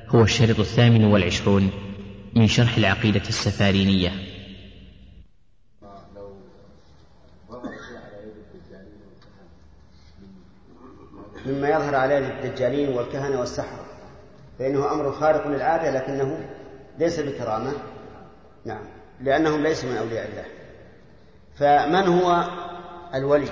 هو الشريط 28 من شرح العقيدة السفارينية. مما يظهر على الدجالين والكهنة والسحرة فإنه أمر خارق للعادة، لكنه ليس بكرامة. نعم، لأنهم ليسوا من أولياء الله. فمن هو الولي؟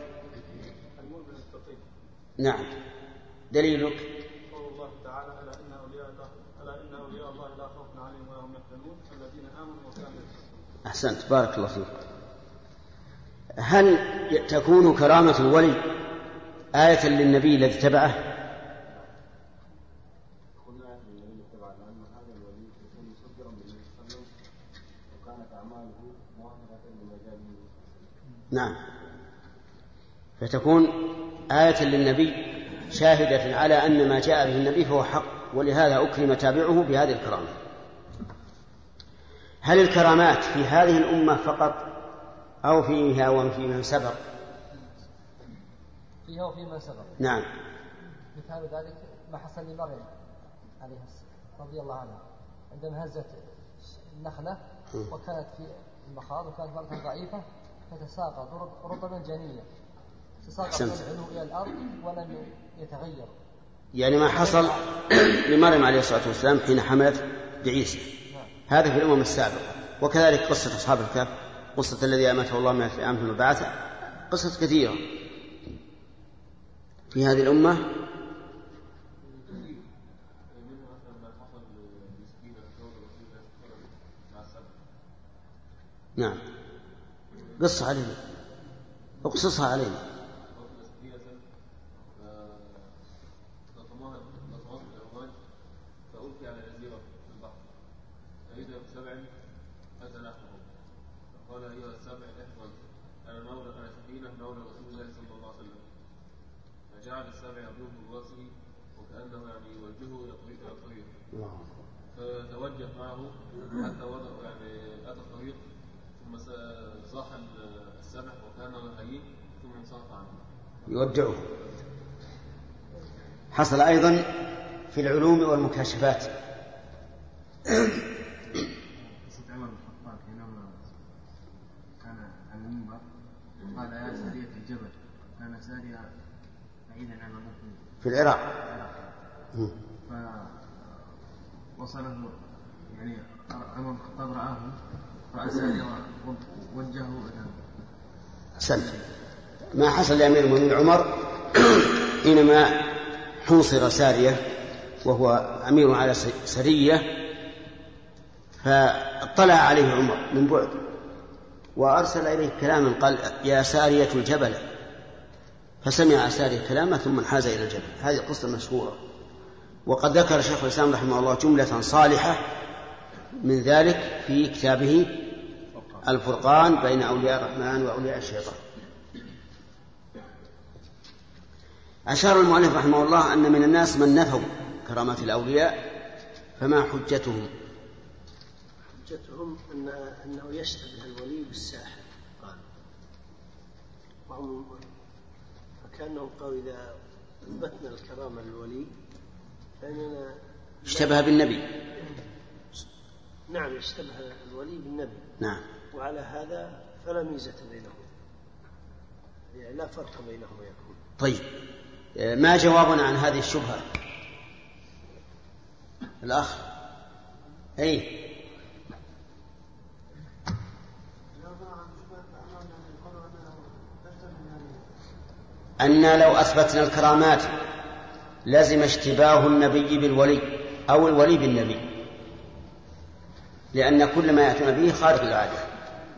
نعم، دليلك قول الله تعالى: ألا إن أولياء الله لا خوف عليهم ولا هم يحزنون الذين آمنوا وكانوا يتقون. أحسنت، بارك الله فيك. هل تكون كرامة الولي آية للنبي الذي تبعه؟ نعم، فتكون آية للنبي شاهدة على أن ما جاء به النبي فهو حق، ولهذا أكرم تابعه بهذه الكرامة. هل الكرامات في هذه الأمة فقط أو فيها وفيما سبق؟ فيها وفيما سبق. نعم. مثال ذلك ما حصل لمريم عليه السلام رضي الله عنها عندما هزت النخلة وكانت في المخاض وكانت مرة ضعيفة فتساقط رطبا جنيا، تساقط من العلو إلى الأرض ولم يتغير. يعني ما حصل لمريم عليه الصلاة والسلام حين حملت بعيسى. هذا في الأمم السابقة. وكذلك قصة أصحاب الكهف، قصة الذي أمته الله من الفئام ثم بعثه، قصص كثيرة في هذه الأمة. نعم، قصة علينا، اقصصها علينا. فألقي على جزيرة في البحر فإذا بسبع أتى نحوه فقال: أيها السبع احفظ، أنا سفينة مولى رسول الله صلى الله عليه وسلم. فجعل السبع يضرب برأسه وكأنه يوجهه إلى الطريق فتوجه معه حتى أتى الطريق، ثم صاح السبع وكان هين ثم انصرف عنه يودعه. حصل أيضا في العلوم والمكاشفات. عمر بن الخطاب حينما كان على المنبر قال: يا سارية الجبل. كان سارية بعيدا عن المنبر في العراق. فوصله عمر بن الخطاب رآه رأى سارية ووجهه إلى سلف. ما حصل لأمير المؤمنين عمر حينما حوصر سارية وهو أمير على سرية، فاطلع عليه عمر من بعد وأرسل إليه كلاما قال: يا سارية الجبل. فسمع سارية كلامه ثم انحاز إلى الجبل. هذه قصة مشهورة، وقد ذكر شيخ الإسلام رحمه الله جملة صالحة من ذلك في كتابه الفرقان بين أولياء الرحمن وأولياء الشيطان. أشار المؤلف رحمه الله أن من الناس من نفوا كرامات الأولياء، فما حجتهم؟ حجتهم أنه يشتبه الولي بالساحر، قالوا فكأنهم قالوا إذا أثبتنا الكرامة للولي فإننا اشتبه بالنبي. نعم، يشتبه الولي بالنبي. نعم. وعلى هذا فلا ميزة بينهم، يعني لا فرق بينهم يكون. طيب، ما جوابنا عن هذه الشبهة الأخ؟ أي أن لو أثبتنا الكرامات لازم اشتباه النبي بالولي أو الولي بالنبي، لأن كل ما يأتون به خارج العادة.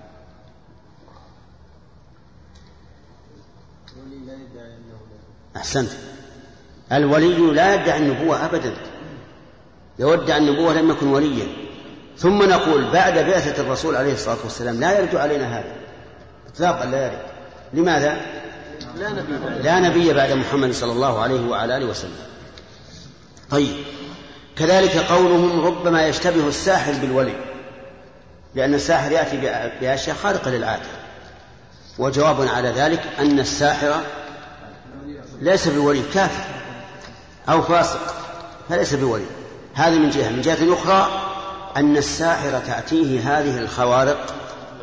أحسنت، الولي لا يدعي النبوة أبدا، لو ادعى النبوة لم يكن وليا. ثم نقول بعد بعثة الرسول عليه الصلاة والسلام لا يرد علينا هذا إطلاقا، لا يرد. لماذا؟ لا نبي بعد محمد صلى الله عليه وعلى آله وسلم. طيب، كذلك قولهم ربما يشتبه الساحر بالولي، لأن الساحر يأتي بأشياء خارقة للعادة. وجوابنا على ذلك أن الساحر ليس بولي، كافر أو فاسق، فليس بولي. هذه من جهة. من جهة أخرى أن الساحر تأتيه هذه الخوارق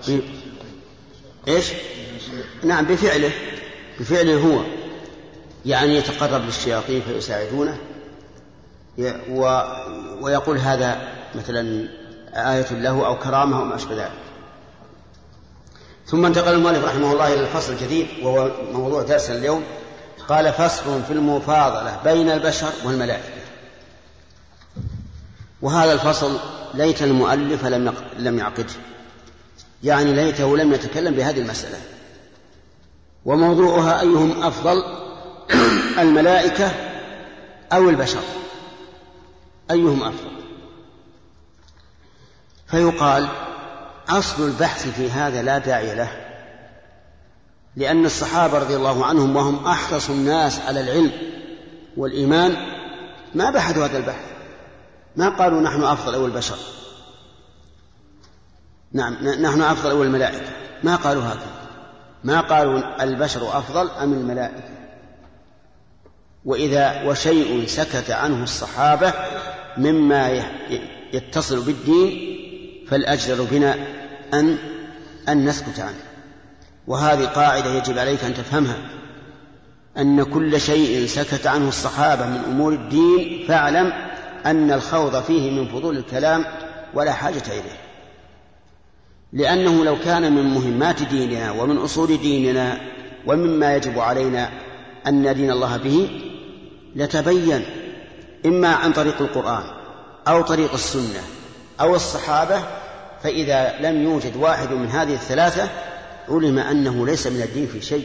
إيش؟ نعم، بفعله هو، يعني يتقرب للشياطين فيساعدونه ويقول هذا مثلا آية له أو كرامة أو ما أشبه ذلك. ثم انتقل المؤلف رحمه الله إلى الفصل الجديد وهو موضوع درسنا اليوم. قال: فصل في المفاضلة بين البشر والملائكة. وهذا الفصل ليت المؤلف لم يعقده، يعني ليته لم يتكلم بهذه المسألة. وموضوعها: أيهم أفضل، الملائكة أو البشر؟ أيهم أفضل؟ فيقال: أصل البحث في هذا لا داعي له، لأن الصحابة رضي الله عنهم وهم أحرص الناس على العلم والإيمان ما بحثوا هذا البحث، ما قالوا نحن أفضل أو البشر، نعم نحن أفضل أو الملائكة، ما قالوا هكذا، ما قالوا البشر أفضل أم الملائكة. وشيء سكت عنه الصحابة مما يتصل بالدين فالأجدر بنا أن نسكت عنه. وهذه قاعدة يجب عليك أن تفهمها، أن كل شيء سكت عنه الصحابة من أمور الدين فاعلم أن الخوض فيه من فضول الكلام ولا حاجة إليه، لأنه لو كان من مهمات ديننا ومن أصول ديننا ومما يجب علينا أن ندين الله به لتبين إما عن طريق القرآن أو طريق السنة أو الصحابة، فإذا لم يوجد واحد من هذه الثلاثة علم أنه ليس من الدين في شيء.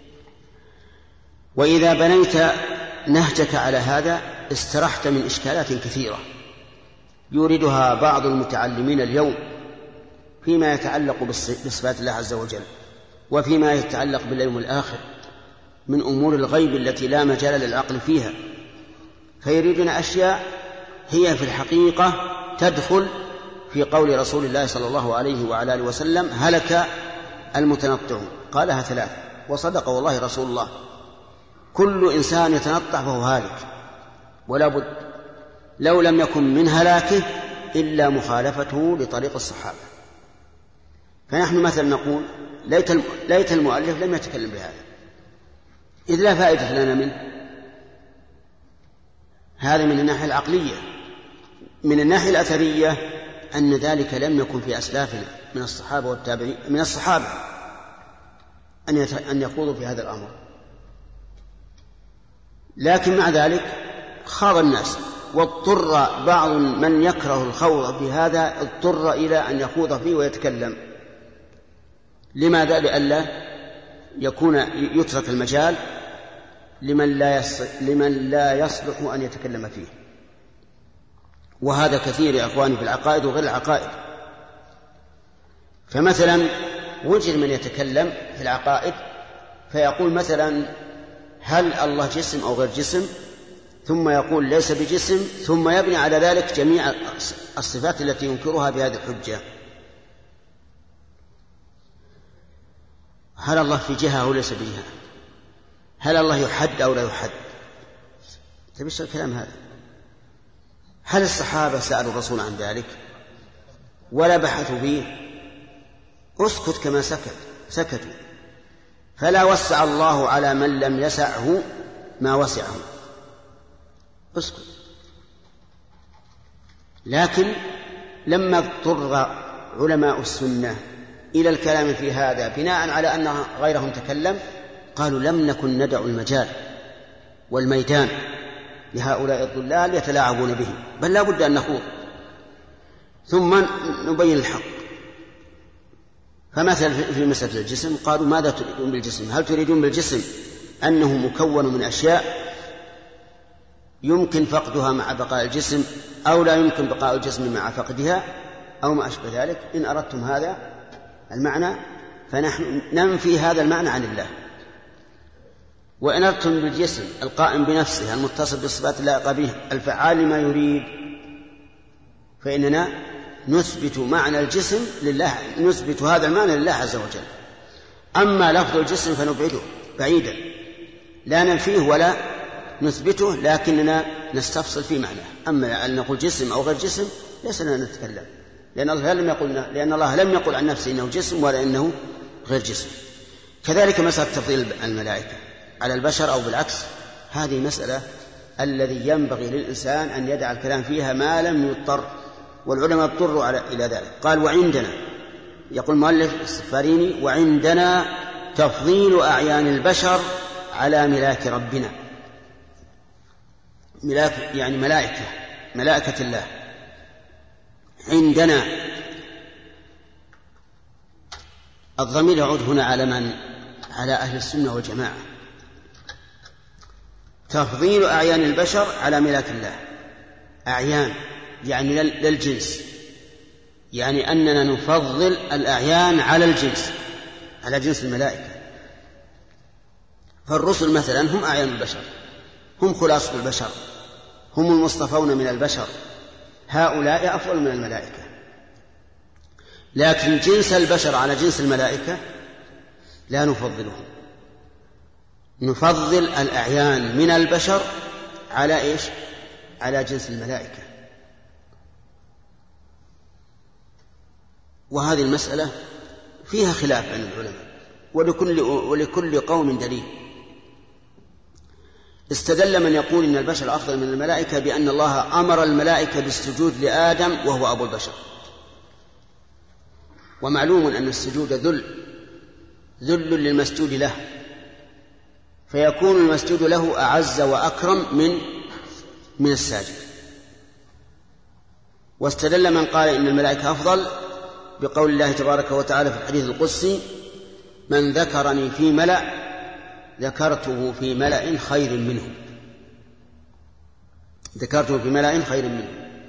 وإذا بنيت نهجك على هذا استرحت من إشكالات كثيرة يوردها بعض المتعلمين اليوم فيما يتعلق بصفات الله عز وجل وفيما يتعلق باليوم الآخر من أمور الغيب التي لا مجال للعقل فيها، فيريدون أشياء هي في الحقيقة تدخل في قول رسول الله صلى الله عليه وعلى آله وسلم: هلك المتنطعون. قالها 3 وصدق والله رسول الله، كل إنسان يتنطع فهو هالك ولا بد، لو لم يكن من هلاكه إلا مخالفته لطريق الصحابة. فنحن مثلا نقول ليت المؤلف لم يتكلم بهذا، إذ لا فائدة لنا منه. هذا من الناحية العقلية. من الناحية الأثرية أن ذلك لم يكن في أسلافنا من الصحابة والتابعين، من الصحابة أن يخوضوا في هذا الأمر، لكن مع ذلك خاض الناس، واضطر بعض من يكره الخوض في هذا اضطر إلى أن يخوض فيه ويتكلم. لماذا؟ لئلا يكون يترك المجال لمن لا يصلح أن يتكلم فيه. وهذا كثير يا أخواني في العقائد وغير العقائد. فمثلا وجد من يتكلم في العقائد فيقول مثلا: هل الله جسم أو غير جسم؟ ثم يقول ليس بجسم، ثم يبني على ذلك جميع الصفات التي ينكرها بهذه الحجة. هل الله في جهة أو ليس بجهة؟ هل الله يحد أو لا يحد؟ تبش الكلام هذا؟ هل الصحابة سألوا الرسول عن ذلك ولا بحثوا فيه؟ اسكت كما سكتوا. فلا وسع الله على من لم يسعه ما وسعه، اسكت. لكن لما اضطر علماء السنة إلى الكلام في هذا بناء على أن غيرهم تكلم قالوا لم نكن ندع المجال والميدان لهؤلاء الضلال يتلاعبون بهم، بل لا بد أن نخوض ثم نبين الحق. فمثلا في مسألة الجسم قالوا: ماذا تريدون بالجسم؟ هل تريدون بالجسم أنه مكون من أشياء يمكن فقدها مع بقاء الجسم أو لا يمكن بقاء الجسم مع فقدها أو ما أشبه ذلك؟ إن أردتم هذا المعنى فنحن ننفي هذا المعنى عن الله. وإن أردتم بالجسم القائم بنفسه المتصل بالصفات اللائقة به الفعال لما يريد فإننا نثبت معنى الجسم لله، نثبت هذا المعنى لله عز وجل. أما لفظ الجسم فنبعده بعيدا، لا ننفيه ولا نثبته، لكننا نستفصل في معناه. أما أن نقول جسم أو غير جسم ليس لنا نتكلم، لأن الله لم يقل عن نفسه إنه جسم ولا إنه غير جسم. كذلك مسألة تفضيل الملائكة على البشر أو بالعكس، هذه مسألة الذي ينبغي للإنسان أن يدع الكلام فيها ما لم يضطر، والعلماء اضطروا إلى ذلك. قال وعندنا، يقول المؤلف السفاريني: وعندنا تفضيل أعيان البشر على ملاك ربنا. ملاك يعني ملائكة الله. عندنا الضمير يعود هنا على من؟ على أهل السنة والجماعة. تفضيل أعيان البشر على ملاك الله. أعيان يعني للجنس، يعني أننا نفضل الأعيان على الجنس، على جنس الملائكة. فالرسل مثلا هم أعيان البشر، هم خلاص البشر، هم المصطفون من البشر، هؤلاء أفضل من الملائكة. لكن جنس البشر على جنس الملائكة لا نفضلهم، نفضل الأعيان من البشر على إيش؟ على جنس الملائكة. وهذه المسألة فيها خلاف عند العلماء، ولكل قوم دليل. استدل من يقول إن البشر أفضل من الملائكة بأن الله أمر الملائكة بالسجود لآدم وهو أبو البشر، ومعلوم أن السجود ذل للمسجود له، فيكون المسجود له أعز وأكرم من الساجد. واستدل من قال إن الملائكة أفضل بقول الله تبارك وتعالى في الحديث القدسي: من ذكرني في ملأ ذكرته في ملأ خير منه، ذكرته في ملأ خير منه.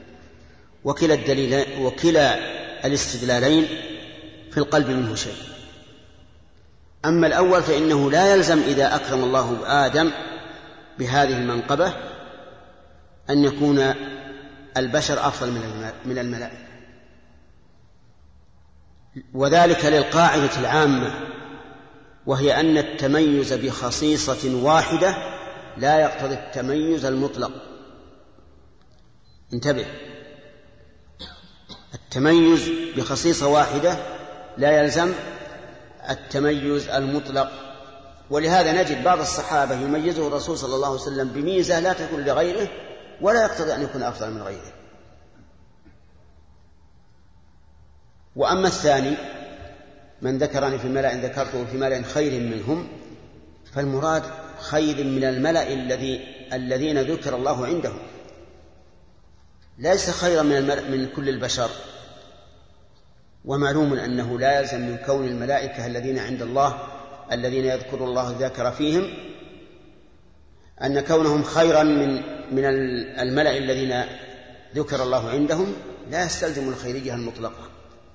وكلا الاستدلالين في القلب منه شيء. أما الأول فإنه لا يلزم إذا أكرم الله آدم بهذه المنقبة أن يكون البشر أفضل من الملائكة، وذلك للقاعدة العامة، وهي أن التميز بخصيصة واحدة لا يقتضي التميز المطلق. انتبه، التميز بخصيصة واحدة لا يلزم التميز المطلق. ولهذا نجد بعض الصحابة يميزه الرسول صلى الله عليه وسلم بميزة لا تكون لغيره، ولا يقتضي أن يكون أفضل من غيره. وأما الثاني: من ذكرني في ملأ ذكرته في ملأ خير منهم، فالمراد خير من الملأ الذين ذكر الله عندهم، ليس خيرا من كل البشر. ومعلوم أنه لا يلزم من كون الملائكة الذين عند الله الذين يذكر الله ذاكر فيهم أن كونهم خيرا من الملأ الذين ذكر الله عندهم، لا يستلزم الخيرية المطلقة.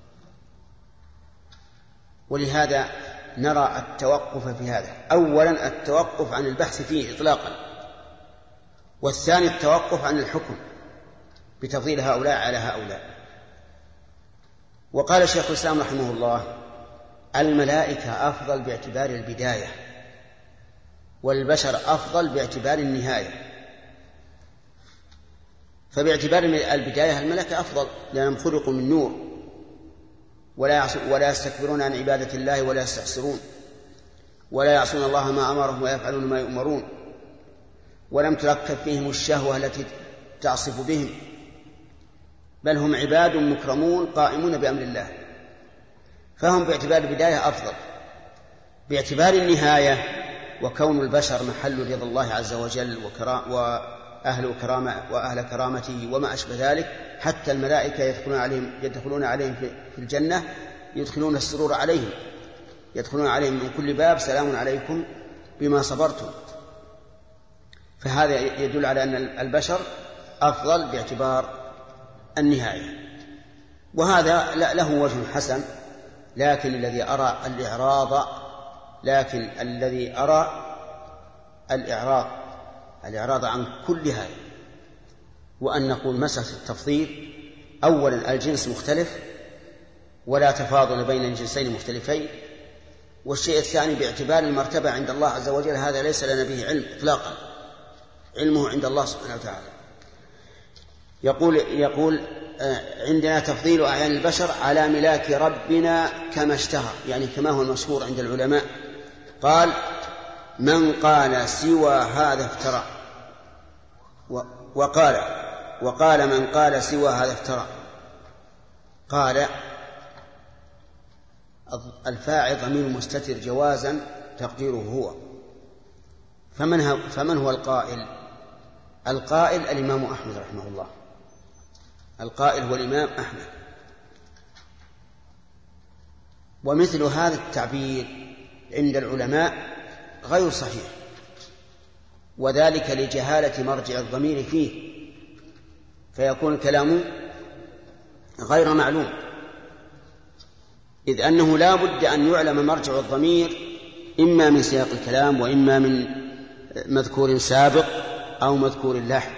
ولهذا نرى التوقف في هذا: أولا التوقف عن البحث فيه إطلاقا، والثاني التوقف عن الحكم بتفضيل هؤلاء على هؤلاء. وقال شيخ الإسلام رحمه الله: الملائكة أفضل باعتبار البداية، والبشر أفضل باعتبار النهاية. فباعتبار البداية الملائكة أفضل، لأنهم خلقوا من نور ولا يستكبرون عن عبادة الله ولا يستعسرون، ولا يعصون الله ما أمرهم ويفعلون ما يؤمرون، ولم تركب فيهم الشهوة التي تعصف بهم، بل هم عباد مكرمون قائمون بأمر الله. فهم باعتبار البداية أفضل. باعتبار النهاية وكون البشر محل رضا الله عز وجل وأهل كرامته وما أشبه ذلك، حتى الملائكة يدخلون عليهم في الجنة، يدخلون السرور عليهم، يدخلون عليهم من كل باب: سلام عليكم بما صبرتم. فهذا يدل على أن البشر أفضل باعتبار النهاية. وهذا له وجه حسن، لكن الذي أرى الإعراض عن كل هذا، وأن نقول مسألة التفضيل: أولا الجنس مختلف ولا تفاضل بين الجنسين مختلفين، والشيء الثاني باعتبار المرتبة عند الله عز وجل، هذا ليس لنا به علم إطلاقا، علمه عند الله سبحانه وتعالى. يقول عندنا تفضيل أعيان البشر على ملاك ربنا كما اشتهر، يعني كما هو المشهور عند العلماء. قال: من قال سوى هذا افترى. وقال من قال سوى هذا افترى. قال الفاعل ضمير مستتر جوازا تقديره هو. فمن هو القائل؟ القائل الإمام أحمد رحمه الله. القائل هو الإمام أحمد. ومثل هذا التعبير عند العلماء غير صحيح، وذلك لجهالة مرجع الضمير فيه، فيكون الكلام غير معلوم، إذ أنه لا بد أن يعلم مرجع الضمير إما من سياق الكلام وإما من مذكور سابق أو مذكور لاحق.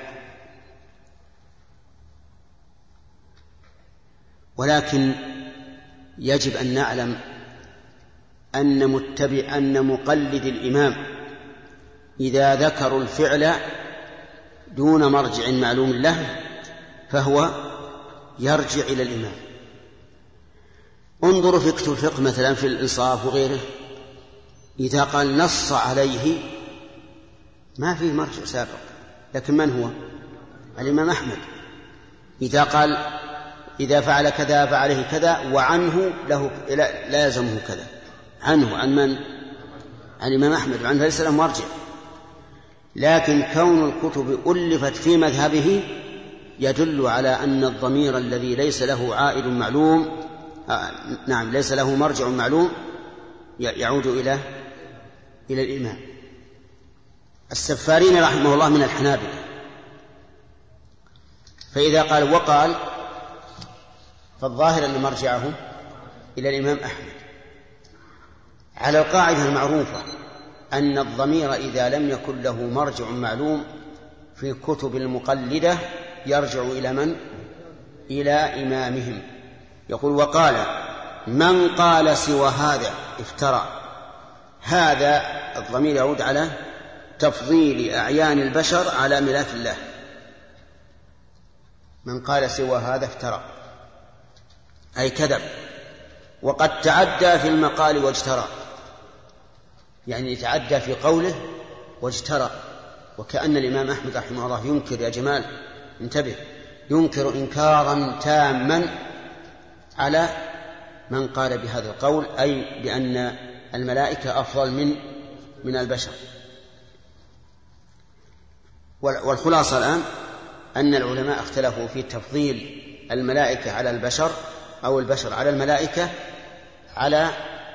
ولكن يجب أن نعلم أن مقلد الإمام إذا ذكروا الفعل دون مرجع معلوم له فهو يرجع إلى الإمام. انظروا في كتب الفقه مثلا في الإنصاف وغيره، إذا قال نص عليه ما فيه مرجع سابق، لكن من هو؟ الإمام أحمد. إذا قال إذا فعل كذا فعليه كذا وعنه لا يلزمه كذا، عنه عن من؟ عن الإمام أحمد، وعنه ليس له مرجع. لكن كون الكتب ألفت في مذهبه يدل على أن الضمير الذي ليس له عائد معلوم ليس له مرجع معلوم يعود إلى الإمام. السفارين رحمه الله من الحنابلة، فإذا قال وقال فالظاهر أن مرجعه إلى الإمام أحمد، على القاعدة المعروفة أن الضمير إذا لم يكن له مرجع معلوم في كتب المقلدة يرجع إلى من؟ إلى إمامهم. يقول وقال من قال سوى هذا افترى. هذا الضمير يعود على تفضيل أعيان البشر على ملاك الله. من قال سوى هذا افترى أي كذب، وقد تعدى في المقال واجترى، يعني يتعدى في قوله واجترى. وكأن الإمام أحمد رحمه الله ينكر، يا جمال انتبه، ينكر إنكارا تاما على من قال بهذا القول، أي بأن الملائكة أفضل من البشر. والخلاصة الآن أن العلماء اختلفوا في تفضيل الملائكة على البشر أو البشر على الملائكة على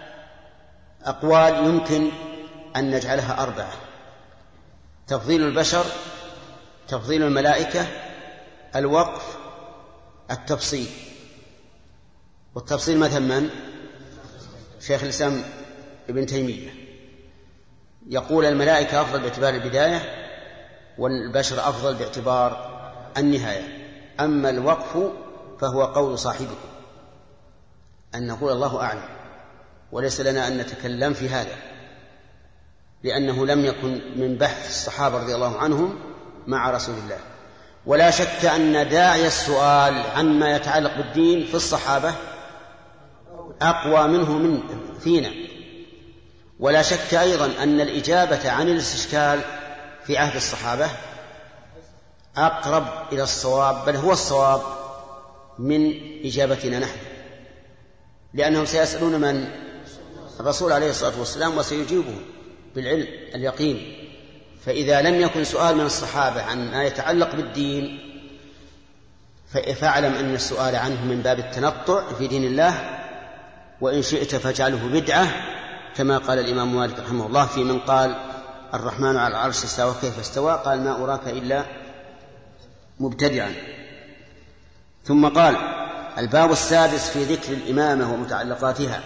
أقوال يمكن أن نجعلها 4: تفضيل البشر، تفضيل الملائكة، الوقف، التفصيل. والتفصيل مثلا من؟ شيخ الإسلام ابن تيمية يقول الملائكة أفضل باعتبار البداية والبشر أفضل باعتبار النهاية. أما الوقف فهو قول صاحبه أن نقول الله أعلم، وليس لنا أن نتكلم في هذا، لأنه لم يكن من بحث الصحابة رضي الله عنهم مع رسول الله. ولا شك أن داعي السؤال عما يتعلق بالدين في الصحابة أقوى منه فينا. ولا شك أيضا أن الإجابة عن الاستشكال في عهد الصحابة أقرب إلى الصواب، بل هو الصواب من إجابتنا نحن، لأنهم سيسألون من؟ الرسول عليه الصلاة والسلام، وسيجيبهم بالعلم اليقين. فإذا لم يكن سؤال من الصحابة عن ما يتعلق بالدين فاعلم أن السؤال عنه من باب التنطع في دين الله، وإن شئت فاجعله بدعة، كما قال الإمام مالك رحمه الله في من قال الرحمن على العرش استوى كيف استوى، قال ما أراك إلا مبتدعا. ثم قال الباب السادس في ذكر الإمامة ومتعلقاتها.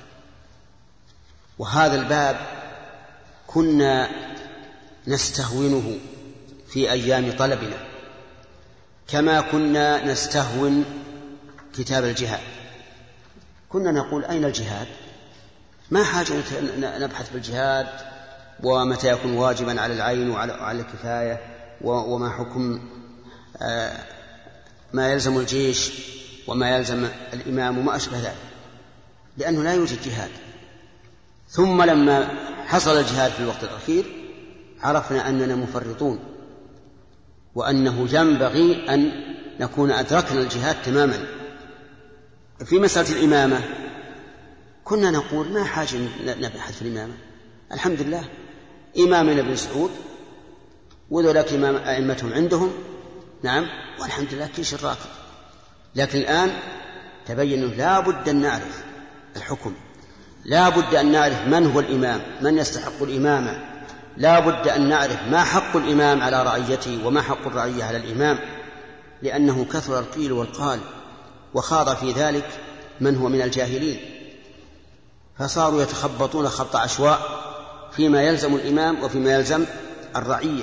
وهذا الباب كنا نستهونه في أيام طلبنا كما كنا نستهون كتاب الجهاد. كنا نقول أين الجهاد؟ ما حاجة نبحث بالجهاد ومتى يكون واجبا على العين وعلى الكفاية وما حكم ما يلزم الجيش وما يلزم الإمام وما أشبه ذلك، لأنه لا يوجد جهاد. ثم لما حصل الجهاد في الوقت الأخير عرفنا أننا مفرطون، وأنه ينبغي أن نكون أدركنا الجهاد تماما. في مسألة الإمامة كنا نقول ما حاجة نبحث في الإمامة، الحمد لله إمامنا ابن سعود وذلك إمام أئمتهم عندهم، نعم، والحمد لله كل شيء راكب. لكن الآن تبين أنه لا بد أن نعرف الحكم، لا بد أن نعرف من هو الإمام، من يستحق الإمامة، لا بد أن نعرف ما حق الإمام على رعيته وما حق الرعية على الإمام، لأنه كثر القيل والقال وخاض في ذلك من هو من الجاهلين، فصاروا يتخبطون خبط عشواء فيما يلزم الإمام وفيما يلزم الرعية،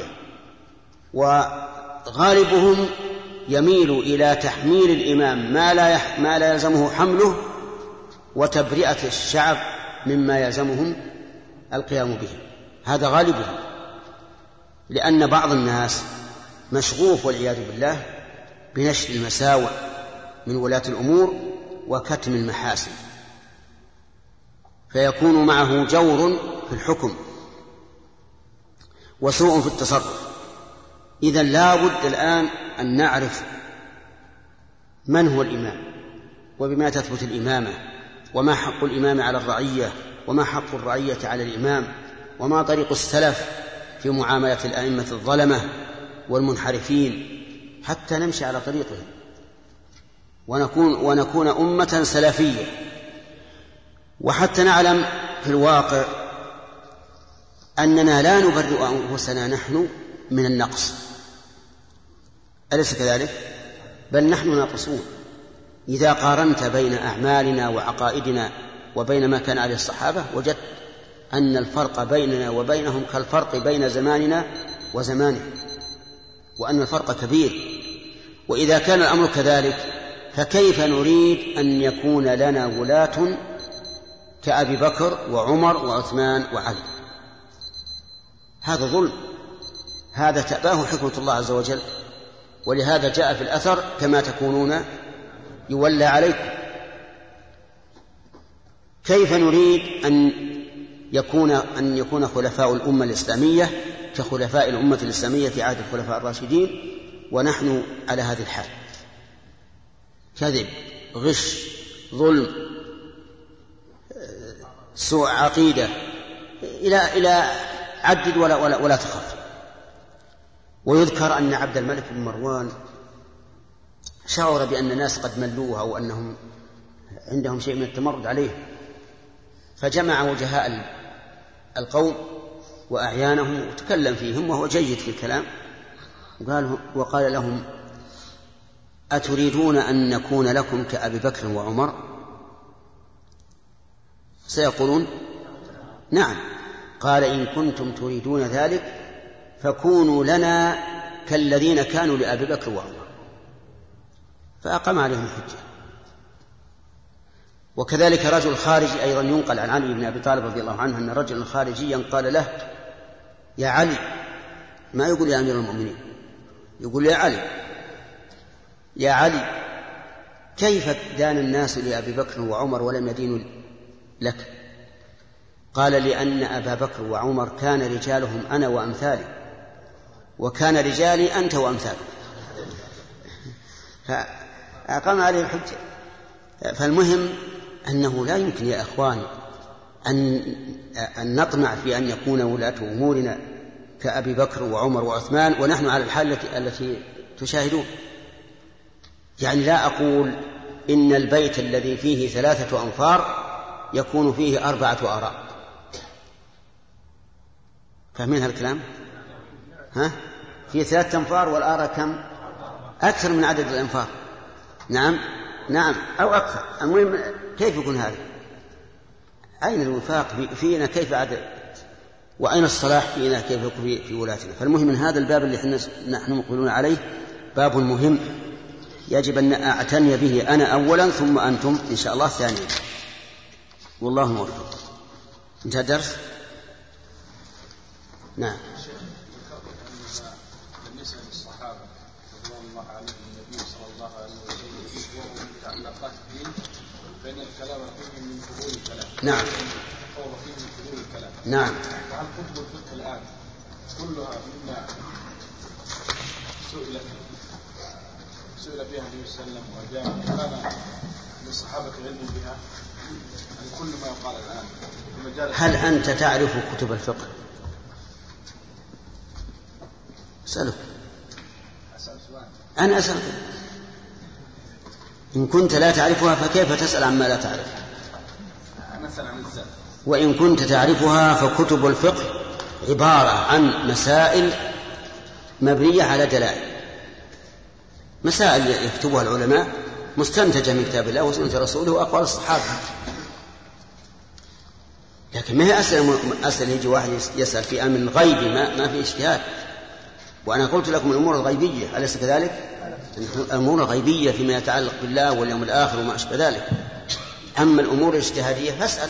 وغالبهم يميل إلى تحميل الإمام ما لا يلزمه حمله وتبرئة الشعب مما يلزمهم القيام به. هذا غالبهم، لأن بعض الناس مشغوف والعياذ بالله بنشر المساوئ من ولاة الأمور وكتم المحاسن، فيكون معه جور في الحكم وسوء في التصرف. إذن لا بد الآن أن نعرف من هو الإمام وبما تثبت الإمامة، وما حق الإمام على الرعية وما حق الرعية على الإمام، وما طريق السلف في معاملة الأئمة الظلمة والمنحرفين، حتى نمشي على طريقهم ونكون أمة سلفية، وحتى نعلم في الواقع أننا لا نبرئ أنفسنا نحن من النقص، أليس كذلك؟ بل نحن ناقصون. إذا قارنت بين أعمالنا وعقائدنا وبين ما كان عليه الصحابة وجدت أن الفرق بيننا وبينهم كالفرق بين زماننا وزمانهم، وأن الفرق كبير. وإذا كان الأمر كذلك فكيف نريد أن يكون لنا ولاة كأبي بكر وعمر وعثمان وعلي؟ هذا ظلم، هذا تأباه حكمة الله عز وجل. ولهذا جاء في الأثر كما تكونون يولى عليكم. كيف نريد أن يكون خلفاء الأمة الإسلامية كخلفاء الأمة الإسلامية في عهد الخلفاء الراشدين ونحن على هذه الحال؟ كذب، غش، ظلم، سوء عقيدة، إلى عدد ولا تخف. ويذكر أن عبد الملك بن مروان شعر بأن الناس قد ملوها أو أنهم عندهم شيء من التمرد عليه، فجمع وجهاء القوم وأعيانهم وتكلم فيهم وهو جيد في الكلام، وقال لهم: أتريدون أن نكون لكم كأبي بكر وعمر؟ سيقولون: نعم. قال: إن كنتم تريدون ذلك فكونوا لنا كالذين كانوا لأبي بكر وعمر. فأقام عليهم الحجة. وكذلك رجل خارجي أيضا ينقل عن علي بن أبي طالب رضي الله عنه أن رجلا خارجيا قال له: يا علي، ما يقول يا أمير المؤمنين، يقول يا علي، يا علي، كيف دان الناس لأبي بكر وعمر ولم يدينوا لك؟ قال: لأن أبا بكر وعمر كان رجالهم أنا وأمثالي، وكان رجالي أنت وأمثالي. فأقام عليه الحجة. فالمهم أنه لا يمكن يا أخواني أن نطمع في أن يكون ولاة أمورنا كأبي بكر وعمر وعثمان ونحن على الحال التي تشاهدون. يعني لا أقول إن البيت الذي فيه 3 أنفار يكون فيه 4 آراء. فاهمين هالكلام؟ فيه 3 أنفار والآراء كم؟ أكثر من عدد الأنفار. نعم أو أكثر. المهم كيف يكون هذا؟ أين الوفاق فينا؟ كيف عدد؟ وأين الصلاح فينا؟ كيف يكون في ولاتنا؟ فالمهم من هذا الباب اللي نحن مقبلون عليه باب مهم يجب أن أعتني به أنا أولا ثم أنتم إن شاء الله ثانيا. والله موفق. انتهى الدرس؟ نعم. بالنسبة للصحابة رضوان الله عليهم النبي صلى الله عليه الكلام فيه من فضول الكلام. نعم. فهو فيه من فضول الكلام. نعم. وهل كتب الفقه الآن كلها مما سئل فيها النبي صلى الله عليه وسلم وجاء كان للصحابة علم بها؟ يعني كل ما يقال الآن في مجال. هل أنت تعرف كتب الفقه؟ أسألك. أنا أسألك. إن كنت لا تعرفها فكيف تسأل عما لا تعرف؟ أنا أسأل عن الزاد. وإن كنت تعرفها فكتب الفقه عبارة عن مسائل مبنية على دلائل، مسائل يكتبها العلماء مستنتجة من كتاب الله وسنة رسوله وأقوال الصحابة. لكن ما هي أسئلة يجي واحد يسأل في أمر غيبي ما في اجتهاد. وأنا قلت لكم الأمور الغيبية أليس كذلك؟ الأمور الغيبية فيما يتعلق بالله واليوم الآخر وما أشبه ذلك. أما الأمور الاجتهادية فاسأل.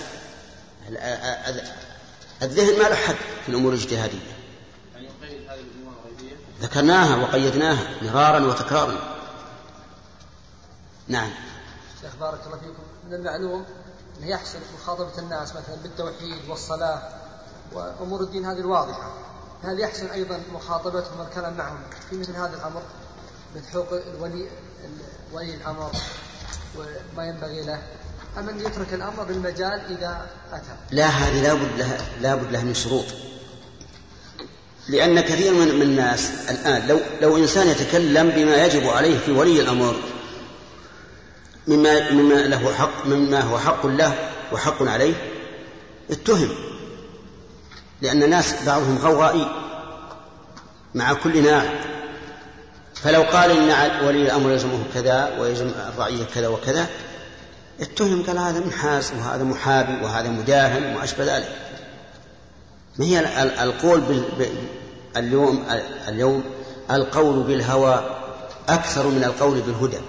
الذهن ما له حد في الأمور الاجتهادية. يعني يقيد هذه الأمور الغيبية؟ ذكرناها وقيدناها مرارا وتكرارا. نعم. شيخ بارك الله فيكم، من المعلوم أنه يحسن مخاطبة الناس مثلا بالتوحيد والصلاة وأمور الدين هذه الواضحة، هل يحسن أيضا مخاطبتهم والكلام معهم في مثل هذا الأمر مثل حقوق ولي الأمر وما ينبغي له، أم أن يترك الأمر بالمجال إذا أتى؟ لا، هذه لا بد لها من شروط. لأن كثير من الناس الآن لو إنسان يتكلم بما يجب عليه في ولي الأمر مما هو حق له وحق عليه اتهم، لأن الناس بعضهم غوائي مع كل ناعم. فلو قال إن ولي الأمر يلزمه كذا ويلزم الرعية كذا وكذا اتهم، قال هذا منحاز وهذا محابي وهذا مداهن وأشبه ذلك. ما هي القول اليوم القول بالهوى أكثر من القول بالهدى،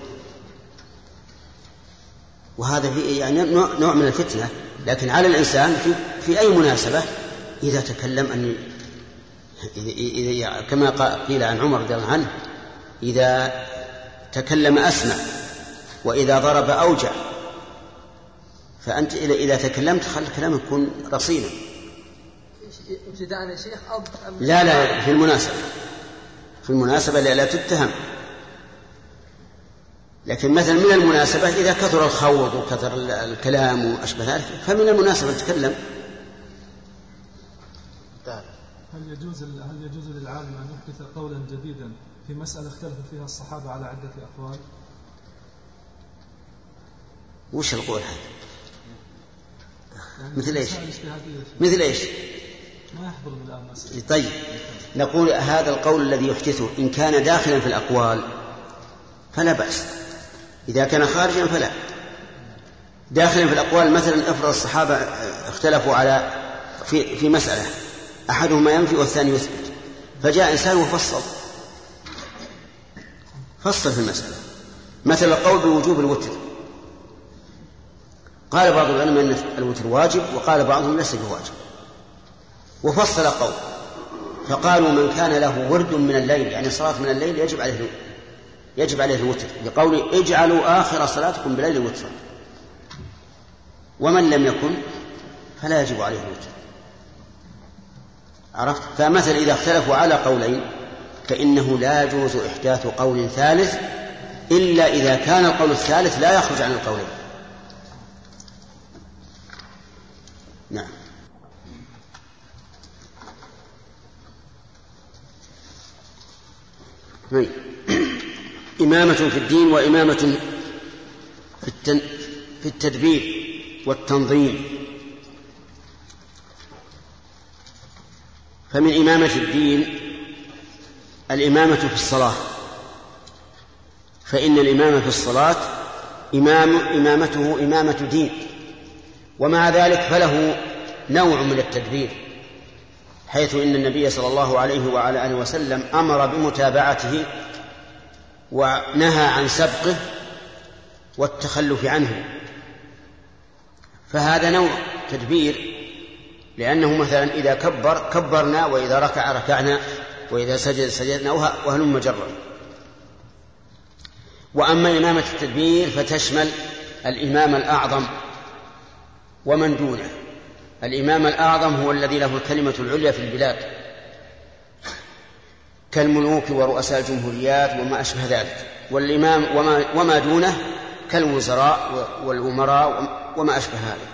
وهذا يعني نوع من الفتنة. لكن على الإنسان في أي مناسبة إذا تكلم كما قيل عن عمر رضي الله عنه: إذا تكلم أسمع وإذا ضرب أوجع. فأنت إذا تكلمت خلي كلامك يكون رصينا. ابتداء يا شيخ لا في المناسبة لا تتهم. لكن مثلا من المناسبة إذا كثر الخوض وكثر الكلام وأشبه ذلك فمن المناسبة تتكلم. هل يجوز للعالم أن يحدث قولا جديدا في مسألة اختلف فيها الصحابة على عدة أقوال؟ وش القول هذا؟ يعني مثل إيش؟ ما يحضر من الآن مسألة. طيب نقول هذا القول الذي يحدثه إن كان داخلا في الأقوال فلا بأس، إذا كان خارجا فلا. داخلا في الأقوال مثلا افرض الصحابة اختلفوا على في مسألة أحدهما ينفي والثاني يثبت، فجاء إنسان وفصل في المسألة، مثل القول بوجوب الوتر، قال بعض العلماء أن الوتر واجب وقال بعضهم ليس بواجب، وفصل قول فقالوا من كان له ورد من الليل يعني صلاة من الليل يجب عليه الوتر، بقول اجعلوا آخر صلاتكم بليل وترا، ومن لم يكن فلا يجب عليه الوتر. عرفت؟ فمثل إذا اختلفوا على قولين فإنه لا يجوز إحداث قول ثالث إلا إذا كان القول الثالث لا يخرج عن القولين. نعم. إمامة في الدين وإمامة في التدبير والتنظيم. فمن إمامة الدين الإمامة في الصلاة، فإن الإمام في الصلاة إمامته إمامة دين، ومع ذلك فله نوع من التدبير، حيث إن النبي صلى الله عليه وعلى آله وسلم أمر بمتابعته ونهى عن سبقه والتخلف عنه، فهذا نوع تدبير، لأنه مثلا إذا كبرنا وإذا ركع ركعنا وإذا سجد سجدنا وهلم جرا. وأما إمامة التدبير فتشمل الإمام الأعظم ومن دونه. الإمام الأعظم هو الذي له الكلمة العليا في البلاد كالملوك ورؤساء الجمهوريات وما أشبه ذلك، والإمام وما دونه كالوزراء والأمراء وما أشبه هذا.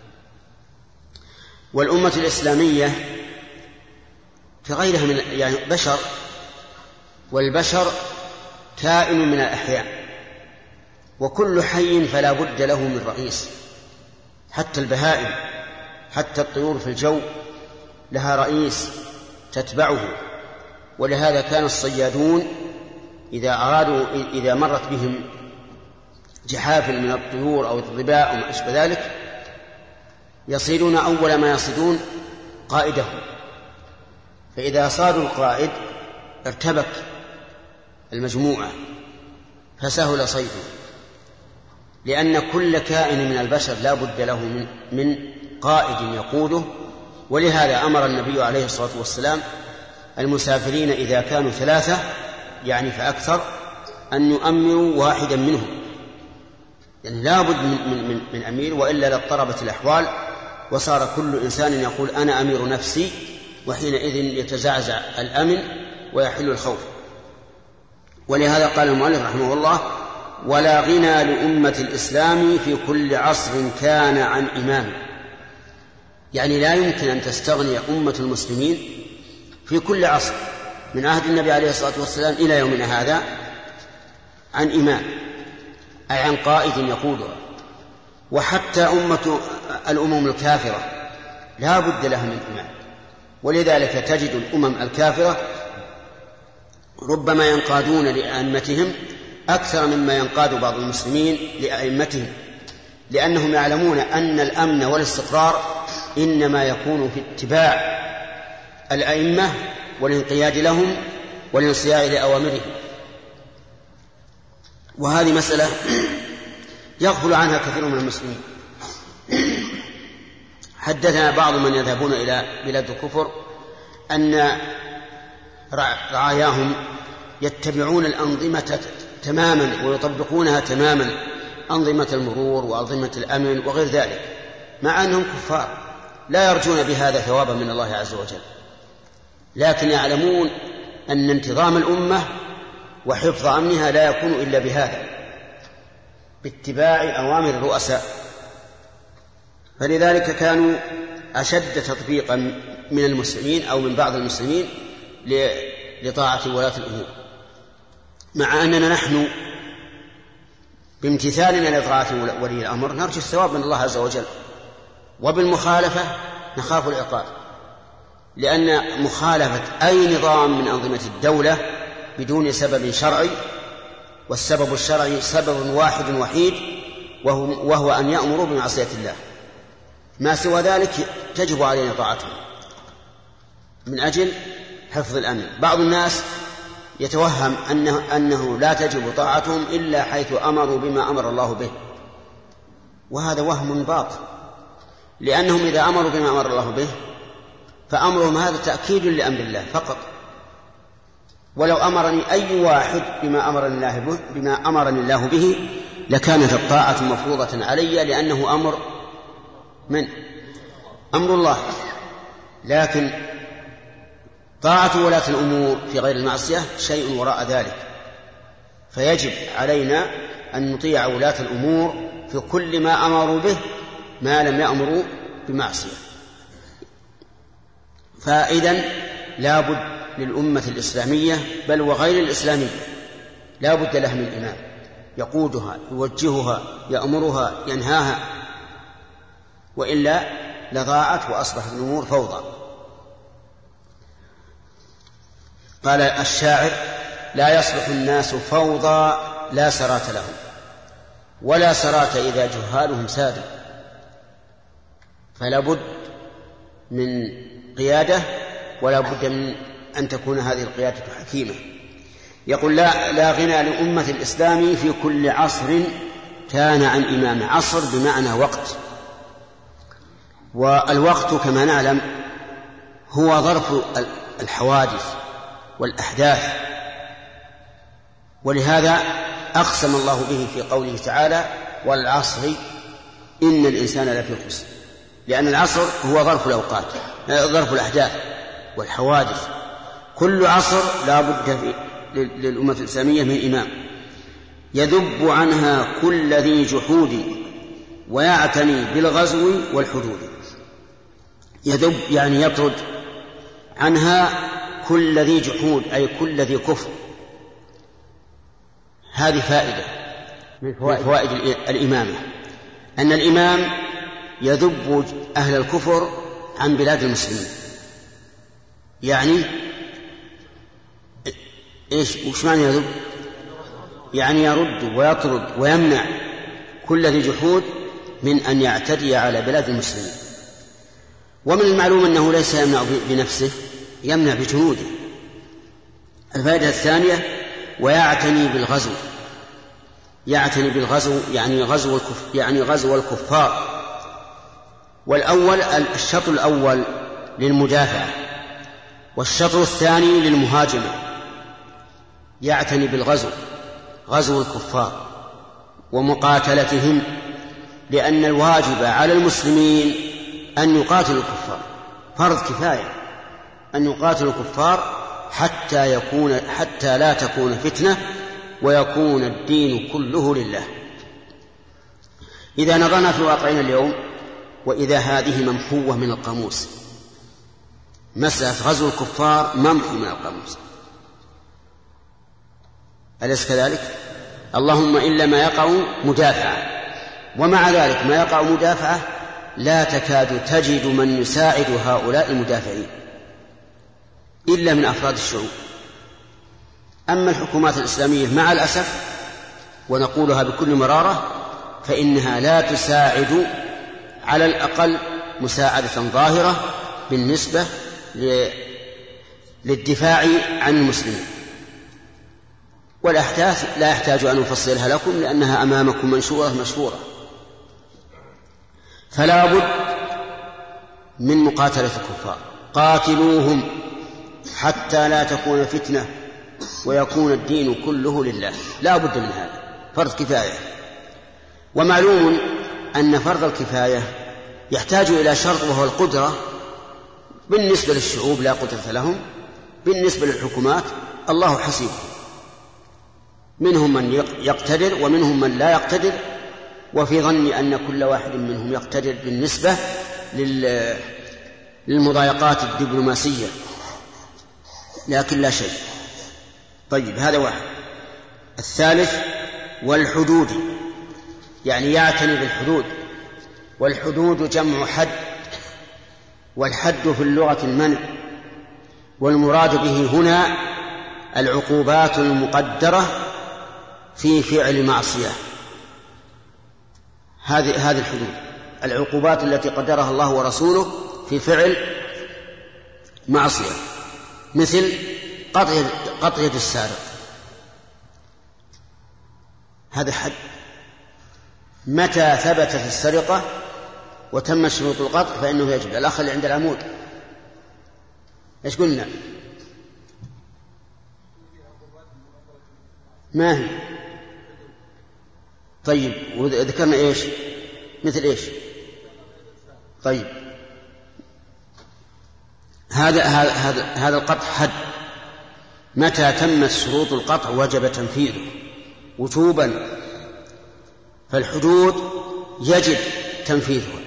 والأمة الإسلامية كغيرها من يعني بشر، والبشر كائن من الأحياء، وكل حي فلا بد له من رئيس، حتى البهائم، حتى الطيور في الجو لها رئيس تتبعه. ولهذا كان الصيادون إذا مرت بهم جحافل من الطيور أو الظباء وما أشبه ذلك يصيدون أول ما يصيدون قائده، فإذا صادوا القائد ارتبك المجموعة فسهل صيده، لأن كل كائن من البشر لا بد له من قائد يقوده. ولهذا أمر النبي عليه الصلاة والسلام المسافرين إذا كانوا 3 يعني فأكثر أن يؤمروا واحدا منهم، يعني لا بد من أمير، وإلا لاضطربت الأحوال وصار كل إنسان يقول أنا أمير نفسي، وحينئذ يتزعزع الأمن ويحل الخوف. ولهذا قال المؤلف رحمه الله: ولا غنى لأمة الإسلام في كل عصر كان عن إمام. يعني لا يمكن أن تستغني أمة المسلمين في كل عصر من عهد النبي عليه الصلاة والسلام إلى يومنا هذا عن إمام، أي عن قائد يقودها. وحتى الأمم الكافرة لا بد لها من إمام، ولذلك تجد الأمم الكافرة ربما ينقادون لأئمتهم أكثر مما ينقاد بعض المسلمين لأئمتهم، لأنهم يعلمون أن الأمن والاستقرار إنما يكون في اتباع الأئمة والانقياد لهم والانصياع لأوامرهم. وهذه مسألة يغفل عنها كثير من المسلمين. حدثنا بعض من يذهبون إلى بلاد الكفر أن رعاياهم يتبعون الأنظمة تماما ويطبقونها تماما، أنظمة المرور وأنظمة الأمن وغير ذلك، مع أنهم كفار لا يرجون بهذا ثوابا من الله عز وجل، لكن يعلمون أن انتظام الأمة وحفظ أمنها لا يكون إلا بهذا، باتباع أوامر الرؤساء. فلذلك كانوا أشد تطبيقا من المسلمين أو من بعض المسلمين لطاعة ولاة الأمور، مع أننا نحن بامتثالنا لطاعة ولي الأمر نرجو الثواب من الله عز وجل، وبالمخالفة نخاف العقاب، لأن مخالفة أي نظام من أنظمة الدولة بدون سبب شرعي، والسبب الشرعي سبب واحد وحيد وهو أن يأمروا بمعصية الله، ما سوى ذلك تجب علينا طاعتهم من أجل حفظ الأمن. بعض الناس يتوهم أنه لا تجب طاعتهم إلا حيث أمروا بما أمر الله به، وهذا وهم باطل، لأنهم إذا أمروا بما أمر الله به فأمرهم هذا تأكيد لأمر الله فقط، ولو أمرني أي واحد بما أمرني الله به لكانت الطاعة مفروضة علي، لأنه أمر الله. لكن طاعة ولاة الأمور في غير المعصية شيء وراء ذلك، فيجب علينا أن نطيع ولاة الأمور في كل ما أمروا به ما لم يأمروا بمعصية. فإذن لا بد للأمة الإسلامية بل وغير الإسلامية لا بد لها من إمام يقودها يوجهها يأمرها ينهاها، وإلا لضاعت وأصبحت الأمور فوضى. قال الشاعر: لا يصلح الناس فوضى لا سرات لهم، ولا سرات إذا جهالهم سادوا. فلا بد من قيادة، ولا بد من أن تكون هذه القيادة حكيمة. يقول: لا غنى لأمة الإسلام في كل عصر كان عن إمام. عصر بمعنى وقت، والوقت كما نعلم هو ظرف الحوادث والأحداث، ولهذا أقسم الله به في قوله تعالى: والعصر إن الإنسان لفي خسر. لأن العصر هو ظرف الأوقات، ظرف الأحداث والحوادث. كل عصر لا بد للأمة الإسلامية من إمام يذب عنها كل ذي جحود ويعتني بالغزو والحدود. يذب يعني يطرد عنها كل ذي جحود، أي كل ذي كفر. هذه فائدة من فوائد الإمامة، أن الإمام يذب أهل الكفر عن بلاد المسلمين. يعني وش معنى يذب؟ يعني يرد ويطرد ويمنع كل ذي جحود من أن يعتدي على بلاد المسلمين. ومن المعلوم أنه ليس يمنع بنفسه، يمنع بجنوده. الفائدة الثانية ويعتني بالغزو. يعتني بالغزو يعني غزو الكفار. والأول الشطر الأول للمدافعة، والشطر الثاني للمهاجمة. يعتني بالغزو، غزو الكفار ومقاتلتهم، لأن الواجب على المسلمين أن يقاتلوا الكفار، فرض كفاية أن يقاتلوا الكفار حتى لا تكون فتنة ويكون الدين كله لله. إذا نظرنا في واقعنا اليوم، وإذا هذه ممحوة من القاموس، مسألة غزو الكفار ممحو من القاموس، أليس كذلك؟ اللهم إلا ما يقع مدافعة، ومع ذلك ما يقع مدافعة لا تكاد تجد من يساعد هؤلاء المدافعين إلا من أفراد الشعوب. أما الحكومات الإسلامية مع الأسف، ونقولها بكل مرارة، فإنها لا تساعد على الأقل مساعدة ظاهرة بالنسبة للدفاع عن المسلمين. والأحداث لا يحتاج أن أفصلها لكم لأنها أمامكم منشورة مشهورة. فلا بد من مقاتلة الكفار، قاتلوهم حتى لا تكون فتنة ويكون الدين كله لله. لا بد من هذا، فرض كفاية. ومعلوم أن فرض الكفاية يحتاج إلى شرط، وهو القدرة. بالنسبة للشعوب لا قدرة لهم، بالنسبة للحكومات الله حسيب، منهم من يقتدر ومنهم من لا يقتدر، وفي ظني أن كل واحد منهم يقتدر بالنسبة للمضايقات الدبلوماسية، لكن لا شيء. طيب، هذا واحد. الثالث والحدود، يعني يعتني بالحدود. والحدود جمع حد، والحد في اللغة المنع، والمراد به هنا العقوبات المقدرة في فعل معصية. هذه الحدود، العقوبات التي قدرها الله ورسوله في فعل معصية، مثل قطع يد السارق، هذا حد. متى ثبتت السرقة وتم شروط القطع فإنه يجب. الأخ اللي عند العمود إيش قلنا؟ ما هي؟ طيب، وذكرنا إيش؟ مثل إيش؟ طيب، هذا القطع حد. متى تمت شروط القطع وجب تنفيذه وجوبا. فالحدود يجب تنفيذها،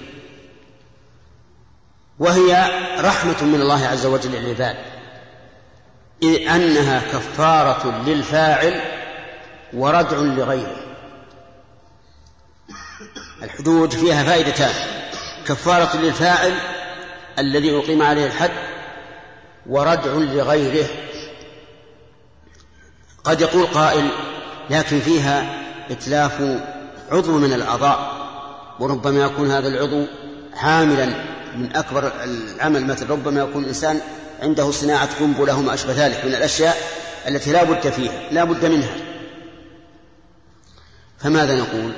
وهي رحمة من الله عز وجل للعباد، إذ أنها كفارة للفاعل وردع لغيره. الحدود فيها فائدتان: كفارة للفاعل الذي أقيم عليه الحد، وردع لغيره. قد يقول قائل: لكن فيها إتلاف عضو من الأعضاء، وربما يكون هذا العضو حاملا من أكبر العمل، مثل ربما يكون الإنسان عنده صناعة قنبلة وما أشبه ذلك من الأشياء التي لا بد منها. فماذا نقول؟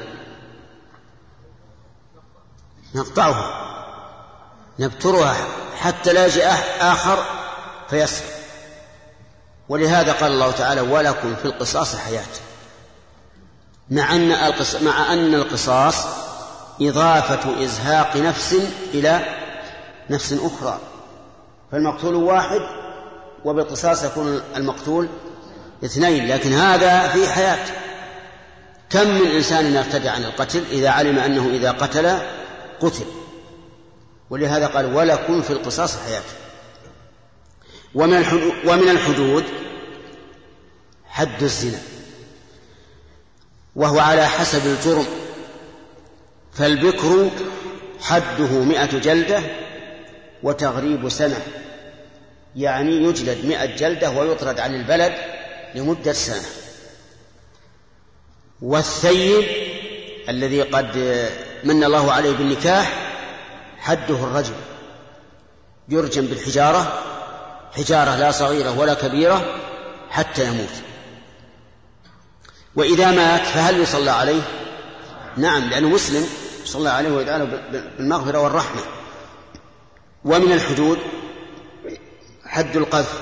نقطعها، نبترها حتى لا يجي آخر فيسرق. ولهذا قال الله تعالى: ولكم في القصاص حياة، مع أن القصاص إضافة إزهاق نفس إلى نفس أخرى، فالمقتول واحد وبالقصاص يكون المقتول اثنين، لكن هذا في حياة. كم من إنسان يرتدع عن القتل إذا علم أنه إذا قتل قتل، ولهذا قال ولكم في القصاص حياة. ومن الحدود حد الزنا، وهو على حسب الجرم، فالبكر حده 100 جلدة وتغريب سنة، يعني يجلد 100 جلدة ويطرد عن البلد لمدة سنة. والثيب الذي قد من الله عليه بالنكاح حده الرجم، يرجم بالحجارة، حجارة لا صغيرة ولا كبيرة حتى يموت. وإذا مات فهل يصلى عليه؟ نعم، لأنه مسلم، صلى عليه ويدعى له بالمغفرة والرحمة. ومن الحدود حد القذف.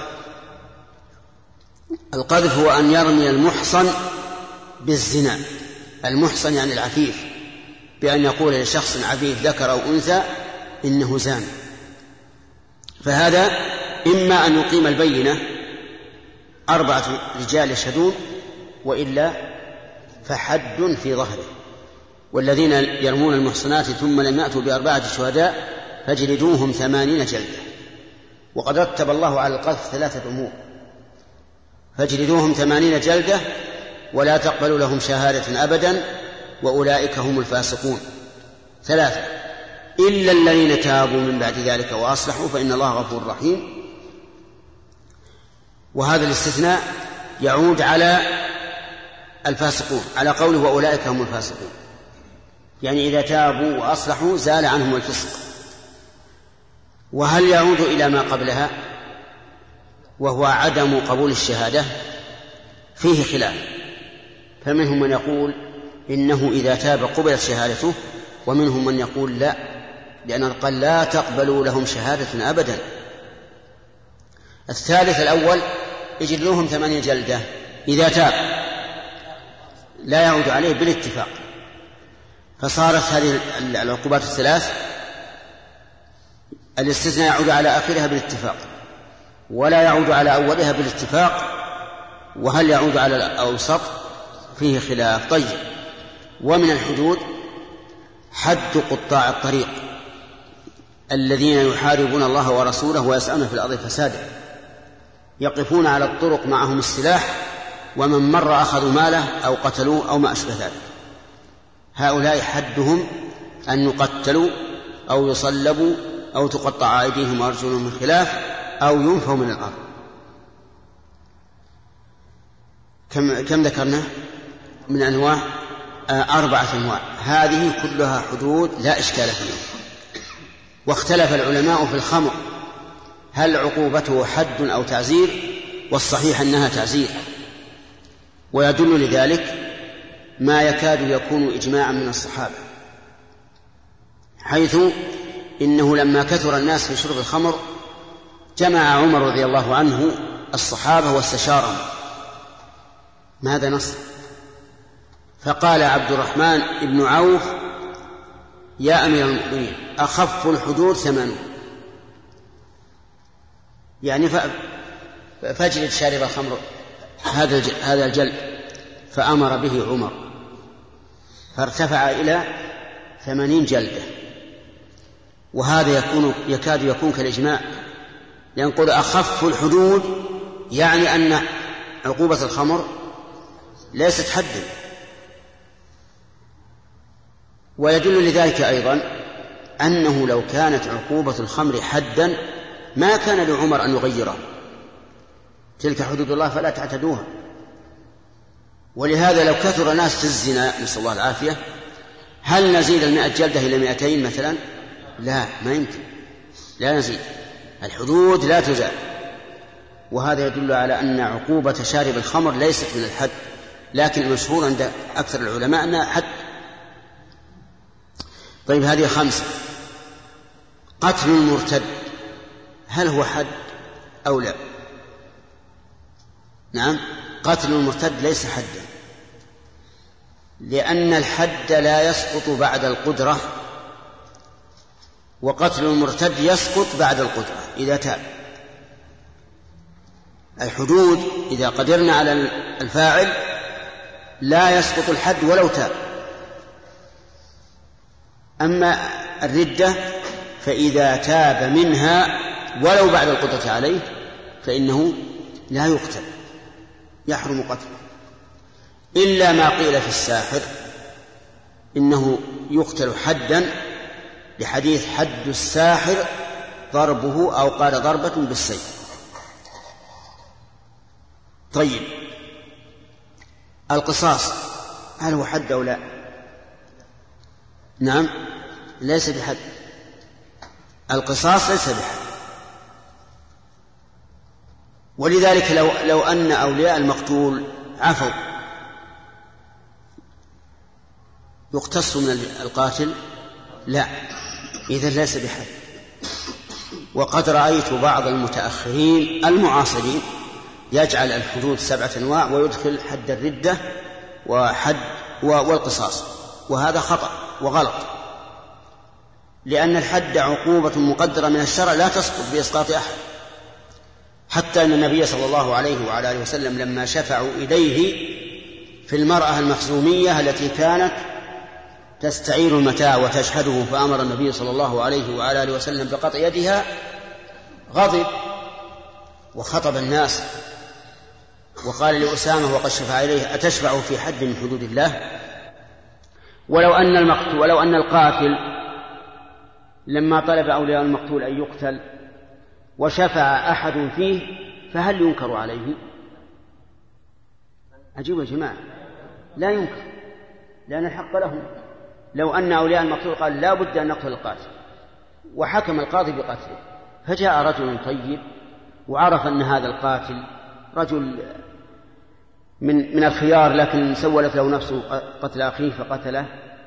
القذف هو أن يرمي المحصن بالزنا، المحصن يعني العفيف، بأن يقول لشخص عفيف ذكر أو أنثى إنه زان. فهذا إما أن يقيم البينة 4 رجال يشهدون، وإلا فحد في ظهره. والذين يرمون المحصنات ثم لم يأتوا ب4 شهداء فاجلدوهم 80 جلدة. وقد رتب الله على القذف 3 أمور: فاجلدوهم 80 جلدة، ولا تقبلوا لهم شهادة أبدا، وأولئك هم الفاسقون. 3 إلا الذين تابوا من بعد ذلك وأصلحوا فإن الله غفور رحيم. وهذا الاستثناء يعود على الفاسقون، على قوله وأولئك هم الفاسقون، يعني إذا تابوا وأصلحوا زال عنهم الفسق. وهل يعود إلى ما قبلها وهو عدم قبول الشهادة؟ فيه خلاف، فمنهم من يقول إنه إذا تاب قبلت شهادته، ومنهم من يقول لا، لأنه قال لا تقبلوا لهم شهادة أبدا. الثالث الأول اجلدوهم 8 جلدة، إذا تاب لا يعود عليه بالاتفاق، فصارت هذه العقوبات الثلاث الاستثناء يعود على آخرها بالاتفاق، ولا يعود على أولها بالاتفاق. وهل يعود على الأوسط؟ فيه خلاف. طيب، ومن الحدود حد قطاع الطريق الذين يحاربون الله ورسوله ويسعون في الأرض فسادا، يقفون على الطرق معهم السلاح، ومن مر أخذوا ماله أو قتلوه أو ما أشبه ذلك. هؤلاء حدهم أن يقتلوا أو يصلبوا أو تقطع أيديهم وأرجلهم من خلاف أو ينفوا من الأرض. كم ذكرنا من أنواع؟ 4 أنواع، هذه كلها حدود لا إشكال فيها. واختلف العلماء في الخمر هل عقوبته حد أو تعزير، والصحيح أنها تعزير. ويدل لذلك ما يكاد يكون إجماعا من الصحابة، حيث إنه لما كثر الناس في شرب الخمر جمع عمر رضي الله عنه الصحابة واستشارهم ماذا نصنع، فقال عبد الرحمن بن عوف يا أمير المؤمنين أخف الحدود 80، يعني فاجلد شارب الخمر هذا الجلد، فأمر به عمر فارتفع إلى 80 جلدة. وهذا يكاد يكون كالإجماع، ينقل أخف الحدود يعني أن عقوبة الخمر ليست حدا. ويدل لذلك أيضا أنه لو كانت عقوبة الخمر حدا ما كان لعمر أن يغيره، تلك حدود الله فلا تعتدوها. ولهذا لو كثر ناس في الزنا نسأل الله العافية هل نزيد 100 جلدة إلى 200 مثلا؟ لا، ما يمكن، لا نزيد، الحدود لا تزال. وهذا يدل على أن عقوبة شارب الخمر ليست من الحد، لكن المشهور عند أكثر العلماء أنها حد. طيب، هذه 5. قتل المرتد هل هو حد أو لا؟ نعم، قتل المرتد ليس حدا، لأن الحد لا يسقط بعد القدرة، وقتل المرتد يسقط بعد القدرة إذا تاب. الحدود إذا قدرنا على الفاعل لا يسقط الحد ولو تاب. أما الردة فإذا تاب منها ولو بعد القدرة عليه فإنه لا يقتل، يحرم قتله، إلا ما قيل في الساحر إنه يقتل حدا، لحديث حد الساحر ضربه أو قال ضربة بالسيف. طيب، القصاص هل هو حد أو لا؟ نعم، ليس بحد. القصاص ليس بحد، ولذلك لو أن أولياء المقتول عفوا يقتص من القاتل؟ لا، إذن ليس بحد. وقد رأيت بعض المتأخرين المعاصرين يجعل الحدود 7 أنواع ويدخل حد الردة وحد والقصاص، وهذا خطأ وغلط، لأن الحد عقوبة مقدرة من الشرع لا تسقط بإسقاط أحد، حتى أن النبي صلى الله عليه وعلى آله وسلم لما شفعوا إليه في المرأة المخزومية التي كانت تستعير المتاع وتشهده، فأمر النبي صلى الله عليه وعلى آله وسلم بقطع يدها، غضب وخطب الناس وقال لأسامة وقد شفع إليه: أتشفع في حد من حدود الله؟ ولو أن القاتل لما طلب أولياء المقتول أن يقتل وشفع أحد فيه فهل ينكر عليه؟ أجيب يا جماعة، لا ينكر، لأن الحق لهم. لو أن أولياء المقتول قال لا بد أن نقتل القاتل وحكم القاضي بقتله، فجاء رجل طيب وعرف أن هذا القاتل رجل من الخيار، لكن سولت له نفسه قتل أخيه فقتله،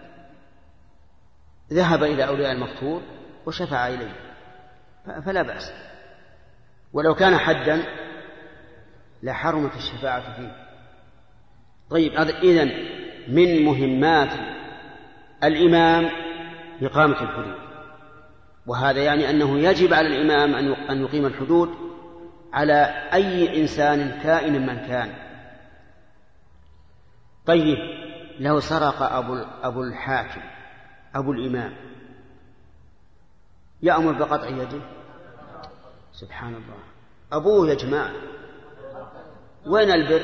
ذهب إلى أولياء المقتول وشفع إليه، فلا بأس. ولو كان حدا لحرمت الشفاعة فيه. طيب، إذن من مهمات الإمام إقامة الحدود، وهذا يعني أنه يجب على الإمام أن يقيم الحدود على أي إنسان كائن من كان. طيب، لو سرق أبو الحاكم أبو الإمام يأمر بقطع يده؟ سبحان الله، أبوه يا جماعة، وين البر؟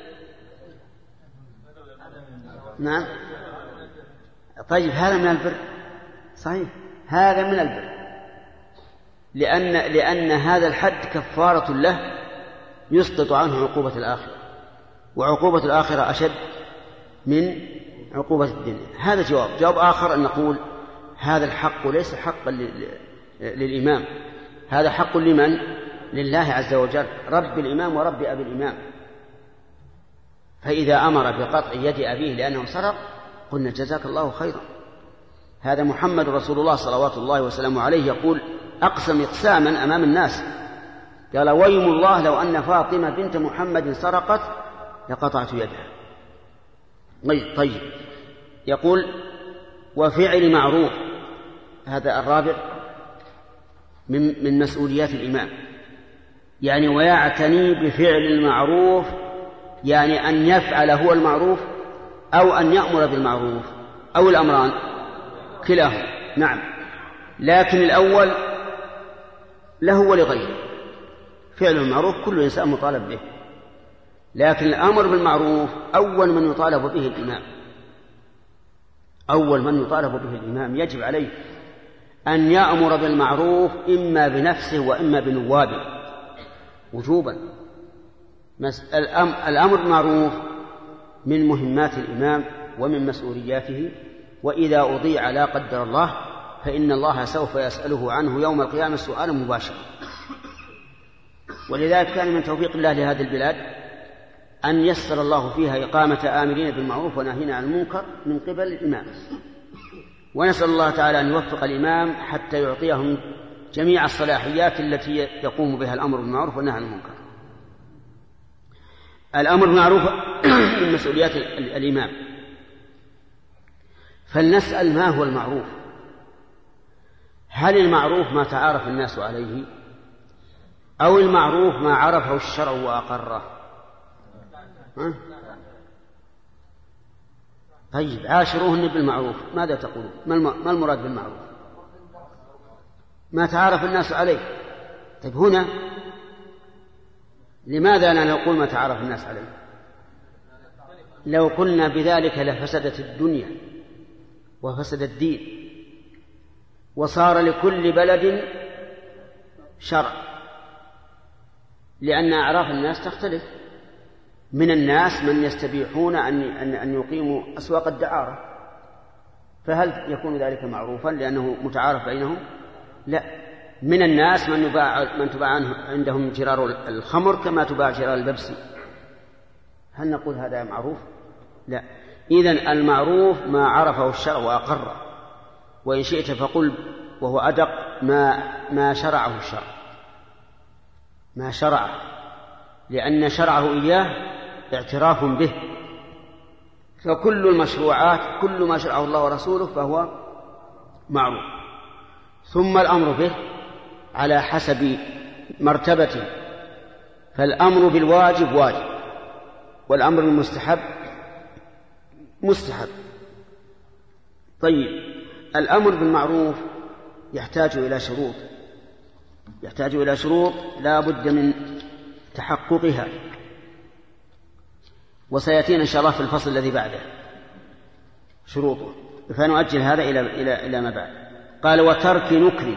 نعم، طيب، هذا من البر، صحيح، هذا من البر، لأن هذا الحد كفارة له يسقط عنه عقوبة الآخرة، وعقوبة الآخرة أشد من عقوبة الدنيا. هذا جواب آخر أن نقول هذا الحق ليس حقا للإمام، هذا حق لمن؟ لله عز وجل، رب الإمام ورب أبي الإمام. فإذا أمر بقطع يد أبيه لأنه سرق قلنا جزاك الله خيرا. هذا محمد رسول الله صلوات الله وسلامه عليه يقول: أقسم إقساما أمام الناس، قال: ويم الله لو أن فاطمة بنت محمد سرقت لقطعت يدها. طيب، يقول: وفعل معروف، هذا الرابع من مسؤوليات الإمام، يعني ويعتني بفعل المعروف، يعني أن يفعل هو المعروف أو أن يأمر بالمعروف أو الأمران كلاهما. نعم، لكن الأول له ولغيره، فعل المعروف كل إنسان مطالب به، لكن الأمر بالمعروف أول من يطالب به الإمام، أول من يطالب به الإمام يجب عليه أن يأمر بالمعروف إما بنفسه وإما بنوابه وجوبا. الأمر بالمعروف من مهمات الإمام ومن مسؤولياته، وإذا أضيع لا قدر الله فإن الله سوف يسأله عنه يوم القيامة سؤالا مباشرا. ولذلك كان من توفيق الله لهذه البلاد أن يسر الله فيها إقامة آمرين بالمعروف وناهين عن المنكر من قبل الإمام، ونسأل الله تعالى أن يوفق الإمام حتى يعطيهم جميع الصلاحيات التي يقوم بها الأمر بالمعروف والنهي عن المنكر. الأمر بالمعروف من مسؤوليات الإمام، فلنسأل ما هو المعروف؟ هل المعروف ما تعارف الناس عليه، أو المعروف ما عرفه الشرع وأقره؟ طيب عاشروهن بالمعروف، ماذا تقولون؟ ما المراد بالمعروف؟ ما تعارف الناس عليه. طيب هنا لماذا لا نقول ما تعارف الناس عليه؟ لو قلنا بذلك لفسدت الدنيا وفسد الدين، وصار لكل بلد شرع، لأن أعراف الناس تختلف. من الناس من يستبيحون أن يقيموا أسواق الدعارة، فهل يكون ذلك معروفا لأنه متعارف بينهم؟ لا. من الناس من تباع عندهم جرار الخمر كما تباع جرار البيبسي، هل نقول هذا معروف؟ لا. إذن المعروف ما عرفه الشرع وأقره، وإن شئت فقل وهو أدق ما شرعه الشرع، ما شرعه، لأن شرعه إياه اعتراف به. فكل المشروعات كل ما شرعه الله ورسوله فهو معروف. ثم الأمر به على حسب مرتبته، فالأمر بالواجب واجب، والأمر بالمستحب مستحب. طيب الأمر بالمعروف يحتاج إلى شروط لا بد من تحققها، وسيأتينا إن شاء الله في الفصل الذي بعده شروطه، فنؤجل هذا إلى ما بعد. قال وترك نكر،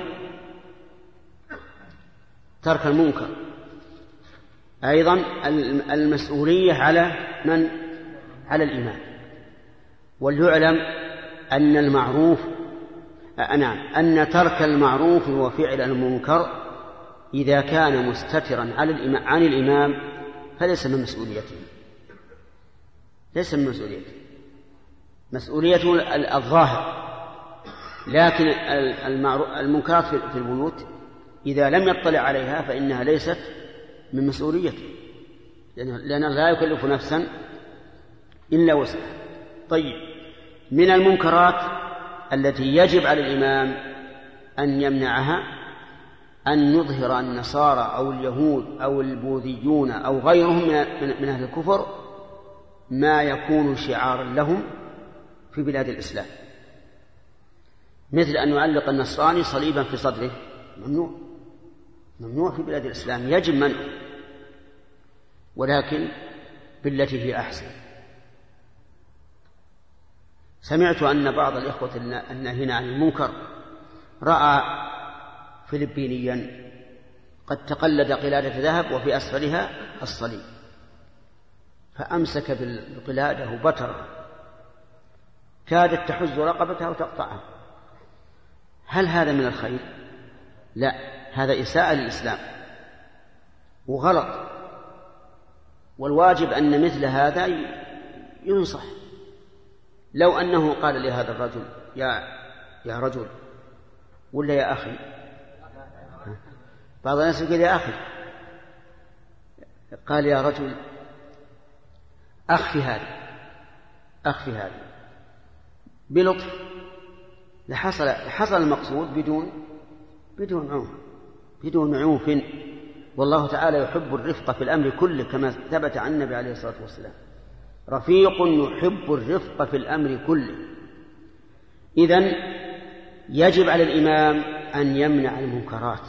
ترك المنكر أيضا المسؤولية على من؟ على الإمام. وليعلم أن المعروف أن ترك المعروف وفعل المنكر إذا كان مستترا عن الإمام فليس من مسؤوليته، ليس من مسؤوليته، مسؤوليته الظاهر. لكن المنكرات في البيوت إذا لم يطلع عليها فإنها ليست من مسؤوليته، لأنه لا يكلف نفسا إلا وسعها. طيب من المنكرات التي يجب على الإمام أن يمنعها أن يظهر النصارى أو اليهود أو البوذيون أو غيرهم من أهل الكفر ما يكون شعارا لهم في بلاد الإسلام، مثل أن يعلق النصراني صليبا في صدره، ممنوع في بلاد الإسلام، يجب منعه، ولكن بالتي هي أحسن. سمعت أن بعض الإخوة الناهين عن المنكر رأى فلبينيا قد تقلد قلادة ذهب وفي أسفلها الصليب، فأمسك بالقلادة وبترها، كادت تحز رقبتها وتقطعها. هل هذا من الخير؟ لا، هذا إساءة للإسلام وغلط، والواجب أن مثل هذا ينصح. لو أنه قال لهذا الرجل يا رجل ولا يا أخي، بعض الناس يقول يا أخي، قال يا رجل أخفي هذه بلطف لحصل المقصود بدون عنف. والله تعالى يحب الرفق في الأمر كله كما ثبت عن النبي عليه الصلاة والسلام، رفيق يحب الرفق في الأمر كله. إذن يجب على الإمام أن يمنع المنكرات،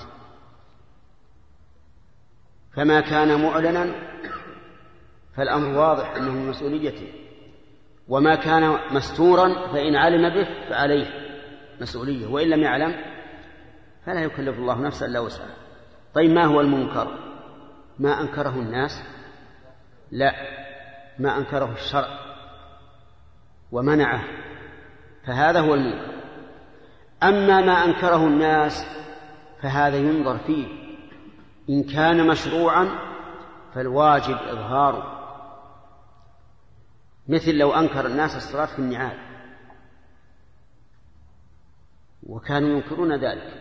فما كان معلنا فالأمر واضح أنه من مسؤوليته، وما كان مستورا فإن علم به فعليه مسؤولية، وإن لم يعلم فلا يكلف الله نفسا إلا وسعها. طيب ما هو المنكر؟ ما أنكره الناس؟ لا، ما أنكره الشرع ومنعه، فهذا هو المنكر. أما ما أنكره الناس فهذا ينظر فيه، إن كان مشروعا فالواجب إظهاره، مثل لو أنكر الناس الصلاة في النعال وكانوا ينكرون ذلك،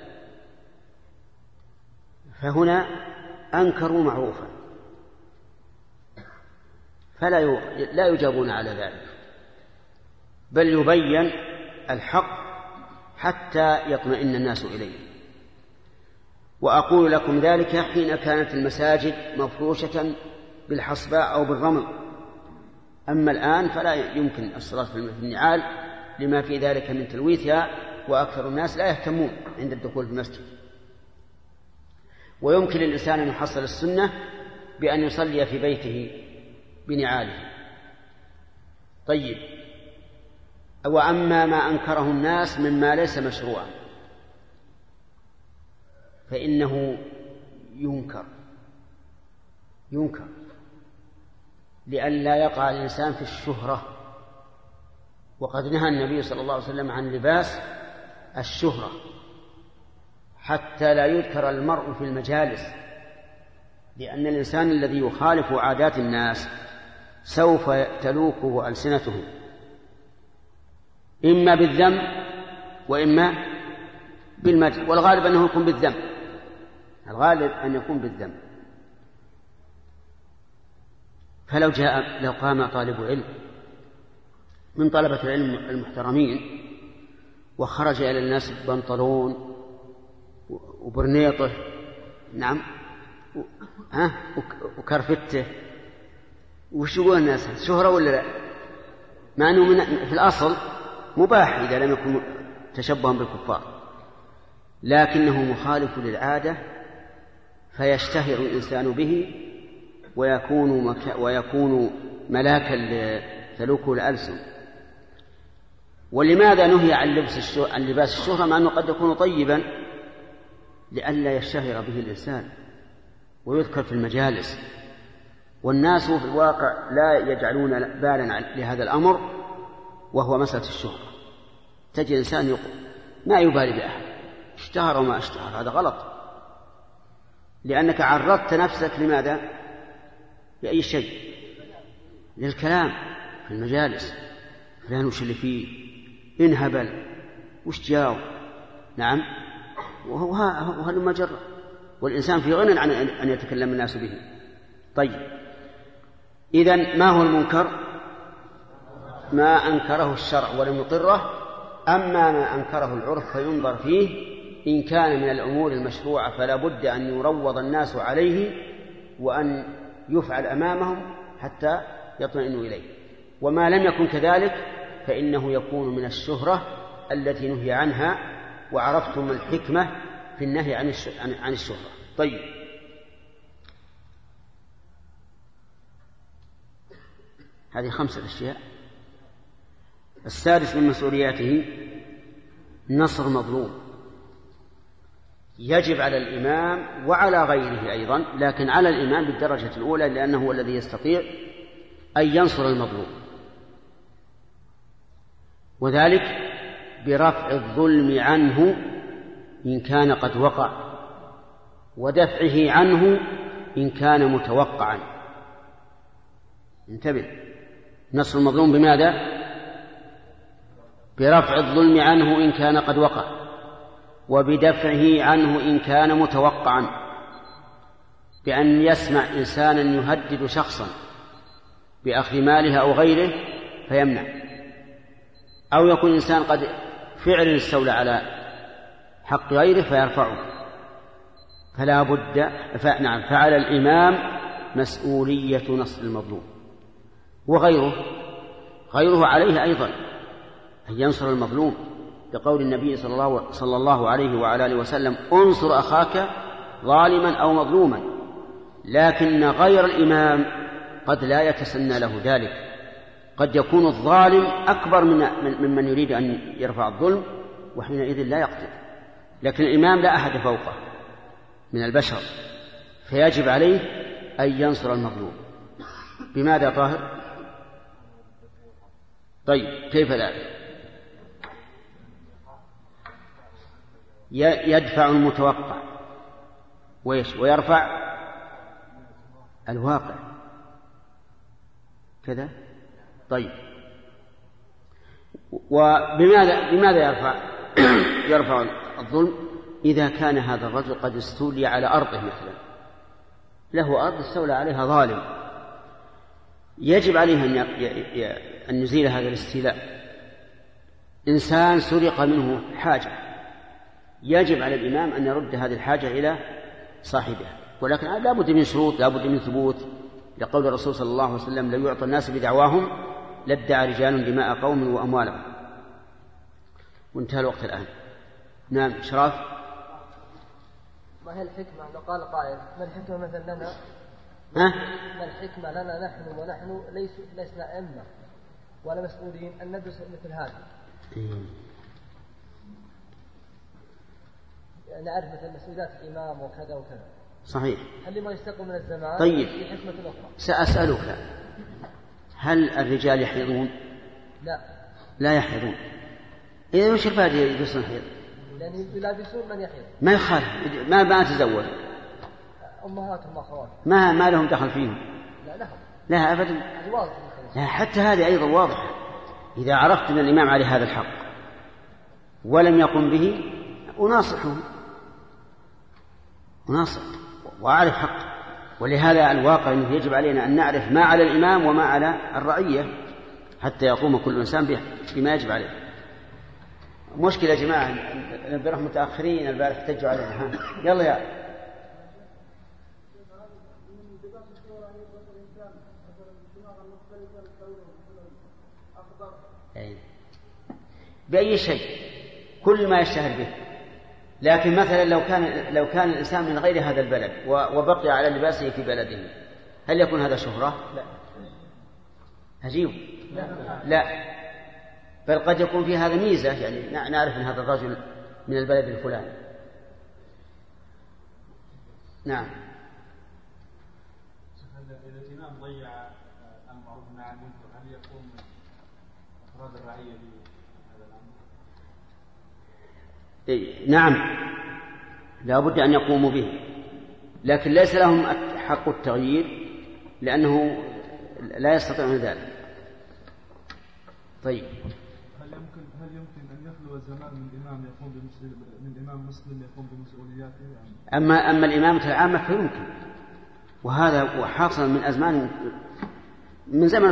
فهنا أنكروا معروفا فلا يجابون على ذلك، بل يبين الحق حتى يطمئن الناس إليه. وأقول لكم ذلك حين كانت المساجد مفروشة بالحصباء أو بالرمل، أما الآن فلا يمكن الصلاة في النعال لما في ذلك من تلويثها، وأكثر الناس لا يهتمون عند الدخول في المسجد. ويمكن للإنسان أن يحصل السنة بأن يصلي في بيته بنعاله. طيب، وأما ما أنكره الناس مما ليس مشروعا فإنه ينكر لئلا يقع الإنسان في الشهرة. وقد نهى النبي صلى الله عليه وسلم عن لباس الشهرة حتى لا يذكر المرء في المجالس، لأن الإنسان الذي يخالف عادات الناس سوف تلوكه ألسنتهم إما بالذم وإما بالمدح، والغالب أنه يكون بالذم، الغالب أن يكون بالذم. لو قام طالب علم من طلبة العلم المحترمين وخرج إلى الناس ببنطلون وبرنيطه، نعم، وكرفته، وش يقول الناس؟ شهرة ولا لا؟ مع أنه في الأصل مباح إذا لم يكن تشبها بالكفار، لكنه مخالف للعادة فيشتهر الإنسان به ويكون ملاكا لتلوكه الألسن. ولماذا نهي عن لباس الشهرة مع أنه قد يكون طيبا؟ لئلا يشتهر به الإنسان ويذكر في المجالس، والناس في الواقع لا يجعلون بالا لهذا الأمر، وهو مسألة الشهرة. تجد الإنسان ما يبالي بأحد، اشتهر وما اشتهر، هذا غلط، لأنك عرضت نفسك لماذا؟ لأي شيء، للكلام في المجالس، فلان وش اللي فيه، انهبل، وش جاو، نعم، وهو المجرة، والإنسان في غنى عن أن يتكلم الناس به. طيب، إذن ما هو المنكر؟ ما أنكره الشرع ولم يقره، أما ما أنكره العرف فينظر فيه، إن كان من الأمور المشروعة فلا بد أن يروض الناس عليه وأن يفعل أمامهم حتى يطمئنوا إليه، وما لم يكن كذلك فإنه يكون من الشهرة التي نهي عنها، وعرفتم الحكمة في النهي عن الشهرة. طيب، هذه 5 أشياء. السادس من مسؤولياته نصر مظلوم، يجب على الإمام وعلى غيره أيضا، لكن على الإمام بالدرجة الأولى لأنه هو الذي يستطيع أن ينصر المظلوم، وذلك برفع الظلم عنه إن كان قد وقع، ودفعه عنه إن كان متوقعا. انتبه، نصر المظلوم بماذا؟ برفع الظلم عنه إن كان قد وقع، وبدفعه عنه إن كان متوقعا، بأن يسمع إنسانا يهدد شخصا بأخذ ماله أو غيره فيمنع، أو يكون إنسان قد فعلا استولى على حق غيره فيرفعه، فلا بد فعلى الإمام مسؤولية نصر المظلوم، وغيره عليه أيضا أن ينصر المظلوم، لقول النبي صلى الله عليه وعلى آله وسلم: انصر أخاك ظالما أو مظلوما. لكن غير الإمام قد لا يتسنى له ذلك، قد يكون الظالم أكبر ممن يريد أن يرفع الظلم، وحينئذ لا يقتل، لكن الإمام لا أحد فوقه من البشر، فيجب عليه أن ينصر المظلوم. بماذا طاهر؟ طيب، كيف ذلك؟ يدفع المتوقع ويرفع الواقع كذا. طيب، بماذا يرفع الظلم؟ إذا كان هذا الرجل قد استولي على أرضه مثلا، له أرض استولى عليها ظالم، يجب عليه أن يزيل هذا الاستيلاء إنسان سرق منه حاجة، يجب على الإمام أن يرد هذه الحاجة إلى صاحبها، ولكن لا بد من شروط، لا بد من ثبوت، لقول الرسول صلى الله عليه وسلم: لو يعطى الناس بدعواهم لادعى رجال دماء قوم وأموالهم. وانتهى الوقت الآن. نعم شراف. ما هي الحكمة لو قال قائل ما الحكمة مثلا لنا ما الحكمة لنا نحن ونحن لسنا أئمة ولا مسؤولين أن ندرس مثل هذا؟ نعرف مثل مسؤوليات الإمام وكذا وكذا. صحيح. هل لما يستقبل من الزمان طيب في حكمة أخرى؟ سأسألك: هل الرجال يحيضون؟ لا يحيضون. إذا وش الفائدة يدرسون الحيض؟ لأن يلابسون من يحيض. ما يخالف، ما تزوج. أمهاتهم وأخواتهم ما لهم دخل فيهم. لا لهم. لا أبدا. لا، حتى هذه أيضا واضحة. إذا عرفت أن الإمام عليه هذا الحق ولم يقم به أناصحه وأعرف حقه. ولهذا الواقع أنه يجب علينا أن نعرف ما على الإمام وما على الرعية حتى يقوم كل إنسان بما يجب عليه. مشكلة يا جماعة، نبرح متأخرين، البارح احتجوا علينا. يلا يا بأي شيء، كل ما يشتهر به. لكن مثلا لو كان الإنسان من غير هذا البلد وبقي على لباسه في بلده، هل يكون هذا شهرة؟ لا. عجيب. لا، بل قد يكون في هذا ميزة، يعني نعرف أن هذا الرجل من البلد الفلاني. نعم. إذا الإمام ضيع المعروف مع المنكر هل يقوم أفراد الرعية بهذا الأمر؟ نعم، لا بد أن يقوموا به، لكن ليس لهم حق التغيير لأنه لا يستطيعون ذلك. طيب، هل يمكن أن يخلو الزمان من إمام مسلم يقوم بمسؤولياته؟ أما الإمامة العامة فيمكن، وهذا حاصل من أزمان، من زمن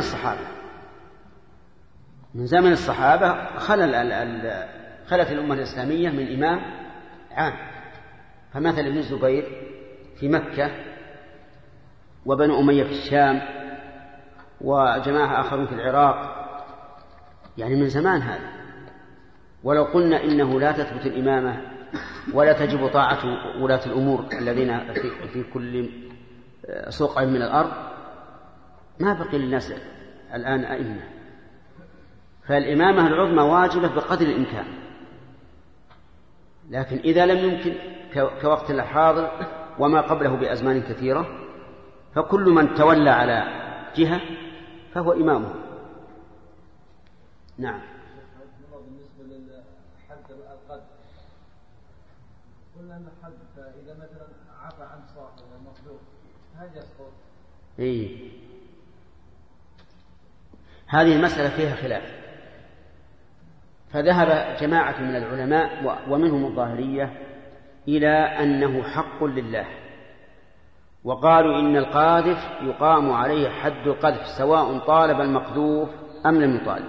الصحابة خلت الأمة الإسلامية من إمام عام. فمثل ابن الزبير في مكة، وبنو أمية في الشام، وجماعة آخرون في العراق، يعني من زمان هذا. ولو قلنا إنه لا تثبت الإمامة ولا تجب طاعة ولاة الأمور الذين في كل سوق من الأرض، ما بقي للناس الآن أئمة. فالإمامة العظمى واجبة بقدر الإمكان، لكن إذا لم يمكن كوقت الحاضر وما قبله بأزمان كثيرة، فكل من تولى على جهة فهو إمامه. نعم. بالنسبة للحد القدر، قلنا أن الحد إذا مثلا عفى عن صاحب المطلوب هل يسقط؟ هذه المسألة فيها خلاف، فذهب جماعة من العلماء ومنهم الظاهرية إلى أنه حق لله، وقالوا إن القاذف يقام عليه حد القذف سواء طالب المقذوف أم لم يطالب.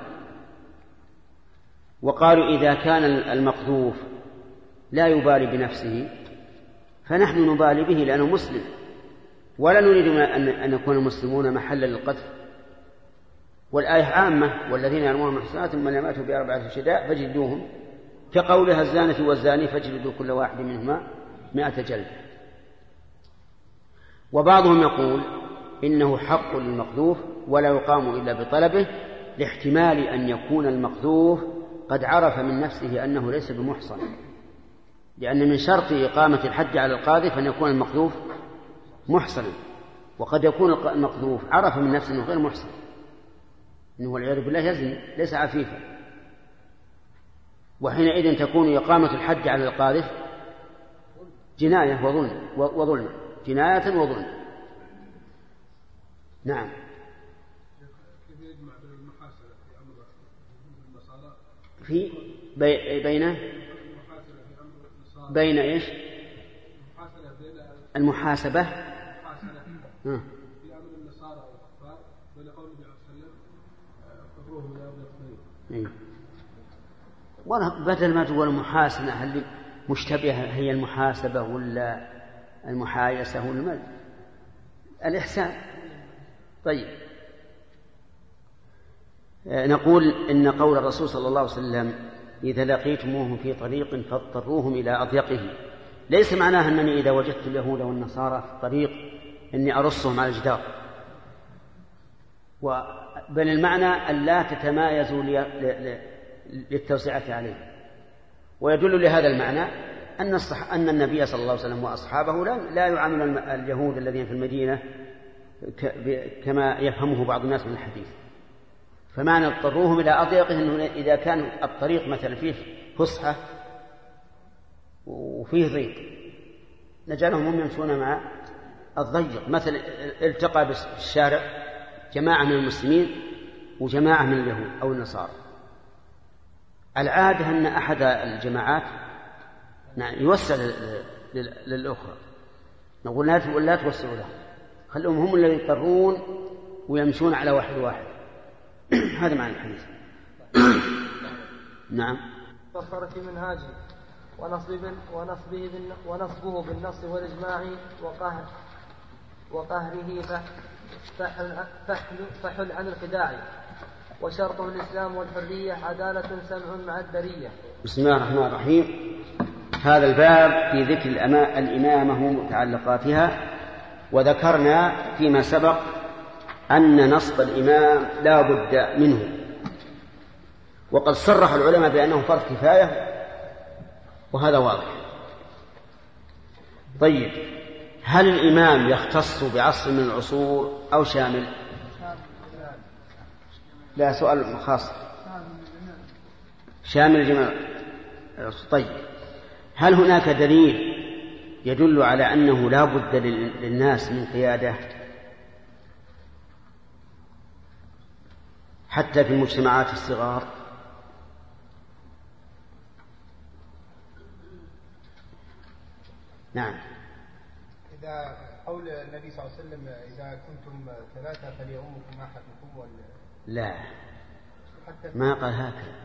وقالوا إذا كان المقذوف لا يبالي بنفسه فنحن نبالي به لأنه مسلم، ولا نريد أن نكون المسلمون محلا للقذف. والآية عامة: والذين يرمون المحصنات من لم يأتوا بأربعة شهداء فجلدوهم، كقولها الزانة والزاني فاجلدوا كل واحد منهما 100 جلدة. وبعضهم يقول إنه حق للمقذوف ولا يقام إلا بطلبه، لاحتمال أن يكون المقذوف قد عرف من نفسه أنه ليس بمحصن، لأن من شرط إقامة الحد على القاذف أن يكون المقذوف محصنا، وقد يكون المقذوف عرف من نفسه أنه غير محصن، إنه والعياذ بالله يزني ليس عفيفا، وحينئذ تكون إقامة الحد على القاذف جناية وظلم، جناية وظلم. نعم. في بين إيش؟ المحاسبة في أمر النصارى والكفار بين قول النبي صلى الله عليه وسلم كفروهم لا يغفرون. بدل ما تقول محاسنة هل مشتبهة هي المحاسبة ولا المحايسة ولا الإحسان. طيب نقول إن قول الرسول صلى الله عليه وسلم إذا لقيتموهم في طريق فاضطروهم إلى أضيقه ليس معناه أنني إذا وجدت اليهود والنصارى في الطريق إني أرصهم على الجدار، بل المعنى أن لا تتمايزوا للتوسعة عليه. ويدل لهذا المعنى أن النبي صلى الله عليه وسلم وأصحابه لا يعامل اليهود الذين في المدينة كما يفهمه بعض الناس من الحديث. فمعنى اضطروهم إلى أضيقه إنه إذا كان الطريق مثلا فيه فسحة وفيه ضيق نجعلهم هم يمشون مع الضيق. مثلا التقى بالشارع جماعة من المسلمين وجماعة من اليهود أو النصارى، العادة أن أحد الجماعات يوسع للأخرى، نقول لا توسعوا له، خلوهم هم الذين يضطرون ويمشون على واحد واحد. هذا معنى الحديث. نعم. فكر في منهاجه ونصبه بالنص والإجماع وقهره فحل عن الخداع، وشرطه الإسلام والحرية عدالة سمع مع الدرية. بسم الله الرحمن الرحيم. هذا الباب في ذكر الإمامة ومتعلقاتها، وذكرنا فيما سبق أن نصب الإمام لا بد منه، وقد صرح العلماء بأنه فرض كفاية وهذا واضح. طيب هل الإمام يختص بعصر من العصور أو شامل؟ لا، سؤال خاص. شامل جميع. طيب هل هناك دليل يدل على أنه لا بد للناس من قيادة حتى في المجتمعات الصغار؟ نعم. إذا قول النبي صلى الله عليه وسلم إذا كنتم ثلاثة فليؤمكم أحدكم لا، ما قال هكذا.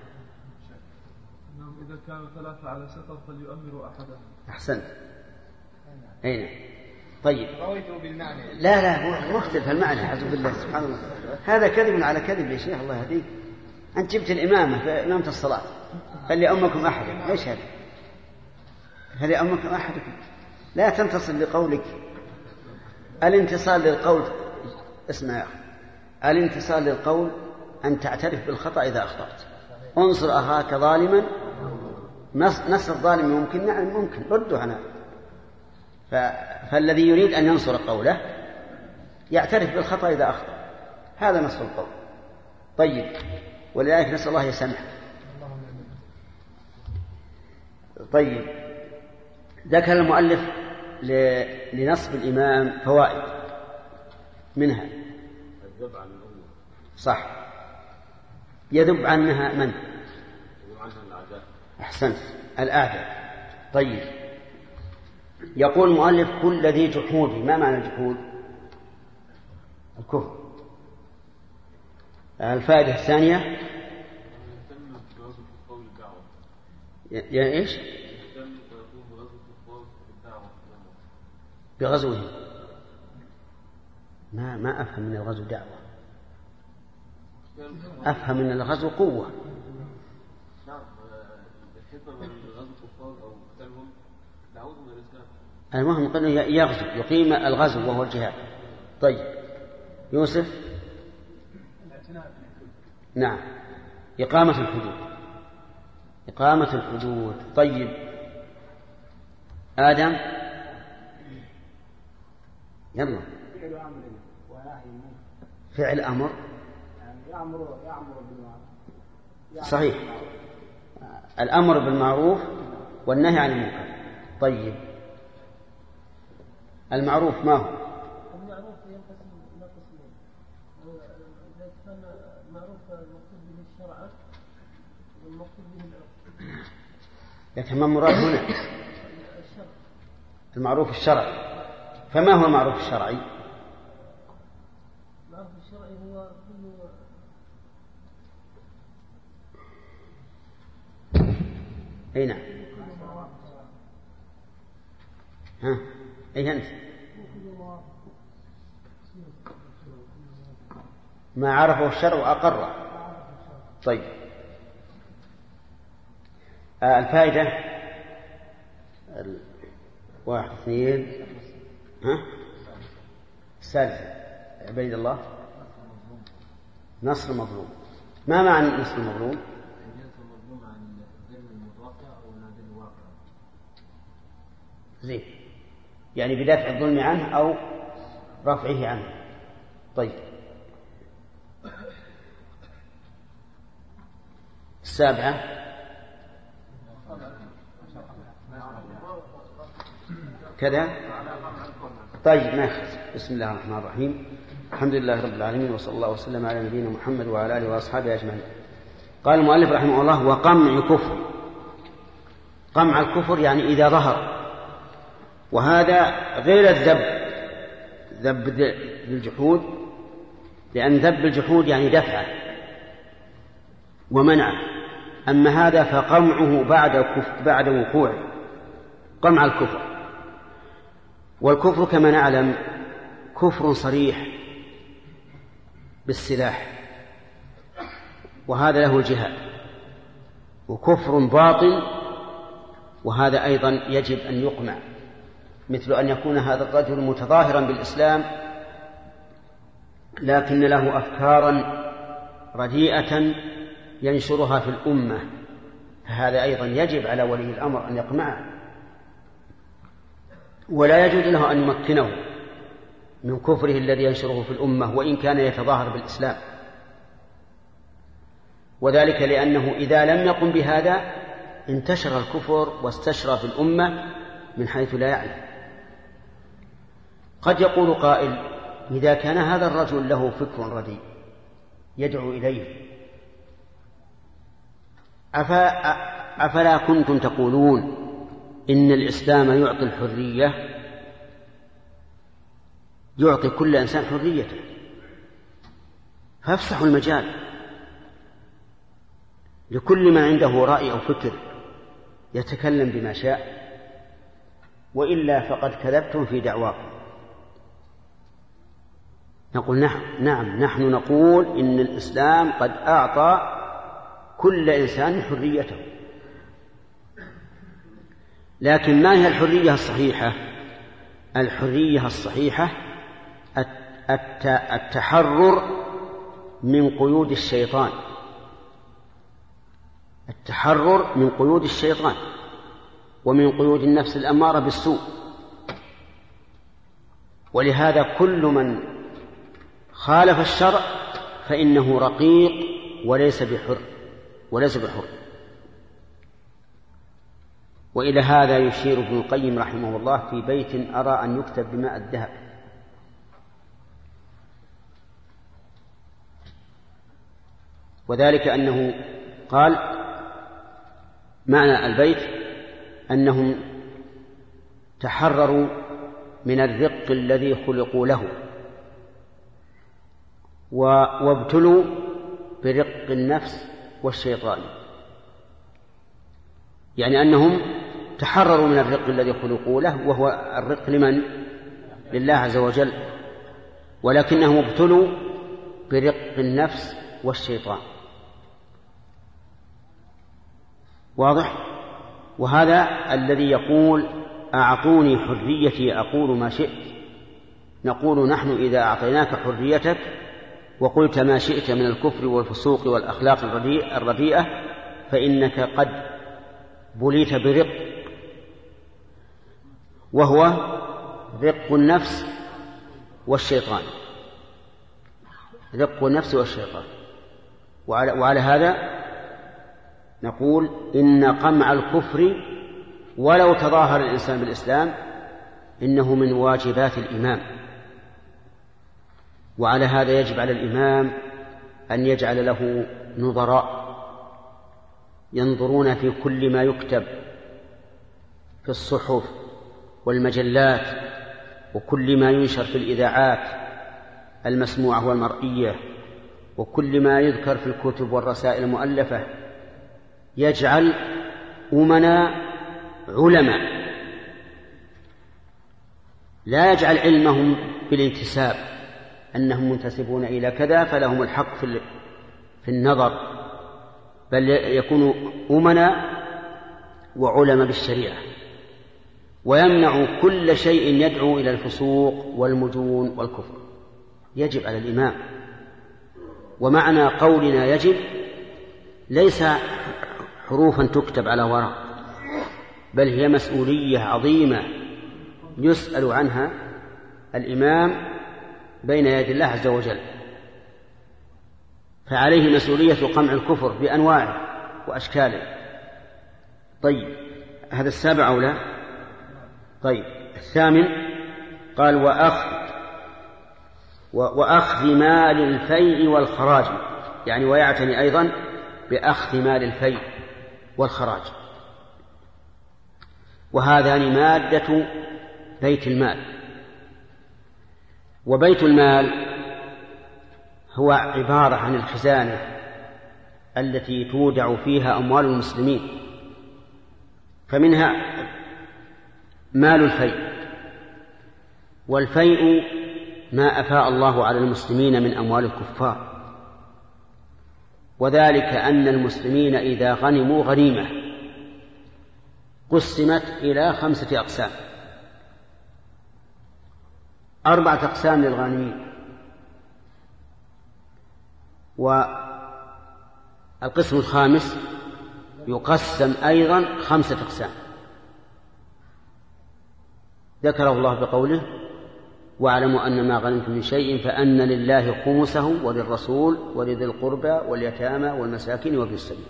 إذا كانوا ثلاثة على سفر فليؤمروا أحدهم. أحسنت. أين؟ طيب. رويته بالمعنى. لا هو مختلف المعنى. أعوذ بالله سبحان الله، هذا كذب على كذب يا شيخ. الله يهديك، أنت جبت الإمامة في إمامة الصلاة فليؤمكم أحدكم. إيش هذا؟ فليؤمكم أحدكم، لا تنتصر لقولك. الانتصار للقول، اسمع يا أخي، الانتصار للقول أن تعترف بالخطأ إذا أخطأت. انصر أخاك ظالما، نصر الظالم ممكن، نعم ممكن، ردوا عنه. فالذي يريد أن ينصر قوله يعترف بالخطأ إذا أخطأ، هذا نصر القول. طيب ولذلك نسأل الله يسامحه. طيب ذكر المؤلف لنصب الإمام فوائد، منها الذب عن الأمة. صح، يذب عنها من؟ يذب عنها الأعداء. أحسنت، الأعداء. طيب يقول المؤلف كل ذي جحود. ما معنى الجحود؟ الكفر. الفائدة الثانية يعني إيش؟ بغزوهم. ما أفهم من الغزو دعوة، أفهم من الغزو قوة. المهم قالوا يغزو، يقيم الغزو وهو الجهاد. طيب يوسف. نعم، إقامة الحدود. إقامة الحدود. طيب آدم. يلا. فعل أمر. يأمر بالمعروف. صحيح، الأمر بالمعروف والنهي عن المنكر. طيب المعروف ما هو؟ المعروف ينقسم إلى قسمين. إذا كان المعروف المقصود به الشرع والمقصود به العرف. لكن ما المراد هنا؟ المعروف الشرعي. فما هو المعروف الشرعي؟ المعروف الشرعي هو كل أي نعم. ها أي أنت ما عرفه الشرع أقره. طيب الفائدة 1 2 الثالثة عبيد الله نصر مظلوم. ما معنى نصر المظلوم؟ زين يعني بدافع الظلم عنه أو رفعه عنه. طيب 7 كذا. طيب ناخذ. بسم الله الرحمن الرحيم. الحمد لله رب العالمين وصلى الله وسلم على نبينا محمد وعلى آله وأصحابه أجمعين. قال المؤلف رحمه الله وقمع كفر. قمع الكفر يعني إذا ظهر، وهذا غير ذب بالجحود، لأن ذب الجحود يعني دفعه ومنعه، أما هذا فقمعه بعد وقوعه، قمع الكفر. والكفر كما نعلم كفر صريح بالسلاح، وهذا له الجهاد، وكفر باطن، وهذا أيضا يجب أن يقمع، مثل أن يكون هذا الرجل متظاهرا بالإسلام لكن له أفكارا رديئة ينشرها في الأمة، هذا أيضا يجب على ولي الأمر أن يقمعه، ولا يجوز له أن يمكنه من كفره الذي ينشره في الأمة وإن كان يتظاهر بالإسلام. وذلك لأنه إذا لم يقم بهذا انتشر الكفر واستشرى في الأمة من حيث لا يعلم. قد يقول قائل إذا كان هذا الرجل له فكر رديء يدعو إليه أفلا كنتم تقولون إن الإسلام يعطي الحرية، يعطي كل إنسان حريته، فافسحوا المجال لكل من عنده رأي أو فكر يتكلم بما شاء، وإلا فقد كذبتم في دعواكم. نقول نعم نحن نقول إن الإسلام قد أعطى كل إنسان حريته، لكن ما هي الحرية الصحيحة؟ الحرية الصحيحة التحرر من قيود الشيطان، التحرر من قيود الشيطان ومن قيود النفس الأمارة بالسوء. ولهذا كل من خالف الشرع فإنه رقيق وليس بحر. وإلى هذا يشير ابن القيم رحمه الله في بيت أرى أن يكتب بماء الذهب: وذلك أنه قال معنى البيت أنهم تحرروا من الرق الذي خلقوا له وابتلوا برق النفس والشيطان، يعني أنهم تحرروا من الرق الذي خلقوا له، وهو الرق لمن؟ لله عز وجل، ولكنهم ابتلوا برق النفس والشيطان. واضح؟ وهذا الذي يقول أعطوني حريتي أقول ما شئت، نقول نحن إذا أعطيناك حريتك وقلت ما شئت من الكفر والفسوق والأخلاق الرديئة فإنك قد بليت برق، وهو رق النفس والشيطان، رق النفس والشيطان. وعلى هذا نقول إن قمع الكفر ولو تظاهر الإنسان بالإسلام إنه من واجبات الإمام، وعلى هذا يجب على الإمام أن يجعل له نظراء ينظرون في كل ما يكتب في الصحف والمجلات وكل ما ينشر في الإذاعات المسموعة والمرئية وكل ما يذكر في الكتب والرسائل المؤلفة، يجعل أمناء علماء، لا يجعل علمهم بالانتساب أنهم منتسبون إلى كذا فلهم الحق في النظر، بل يكونوا أمناء وعلماء بالشريعة، ويمنع كل شيء يدعو إلى الفسوق والمجون والكفر. يجب على الإمام، ومعنى قولنا يجب ليس حروفا تكتب على ورق، بل هي مسؤولية عظيمة يسأل عنها الإمام بين يدي الله عز وجل، فعليه مسؤولية قمع الكفر بأنواعه وأشكاله. طيب، هذا السابع أو لا؟ طيب، الثامن قال وأخذ مال الفيء والخراج، يعني ويعتني أيضا بأخذ مال الفيء والخراج، وهذان مادة بيت المال. وبيت المال هو عبارة عن الخزانة التي تودع فيها أموال المسلمين، فمنها مال الفيء، والفيء ما أفاء الله على المسلمين من أموال الكفار، وذلك أن المسلمين إذا غنموا غنيمة قسمت إلى 5 أقسام، 4 أقسام للغانمين، والقسم الخامس يقسم أيضا 5 أقسام، ذكره الله بقوله واعلموا أن ما غنمتم من شيء فأن لله خمسه وللرسول ولذي القربى واليتامى والمساكين وابن السبيل.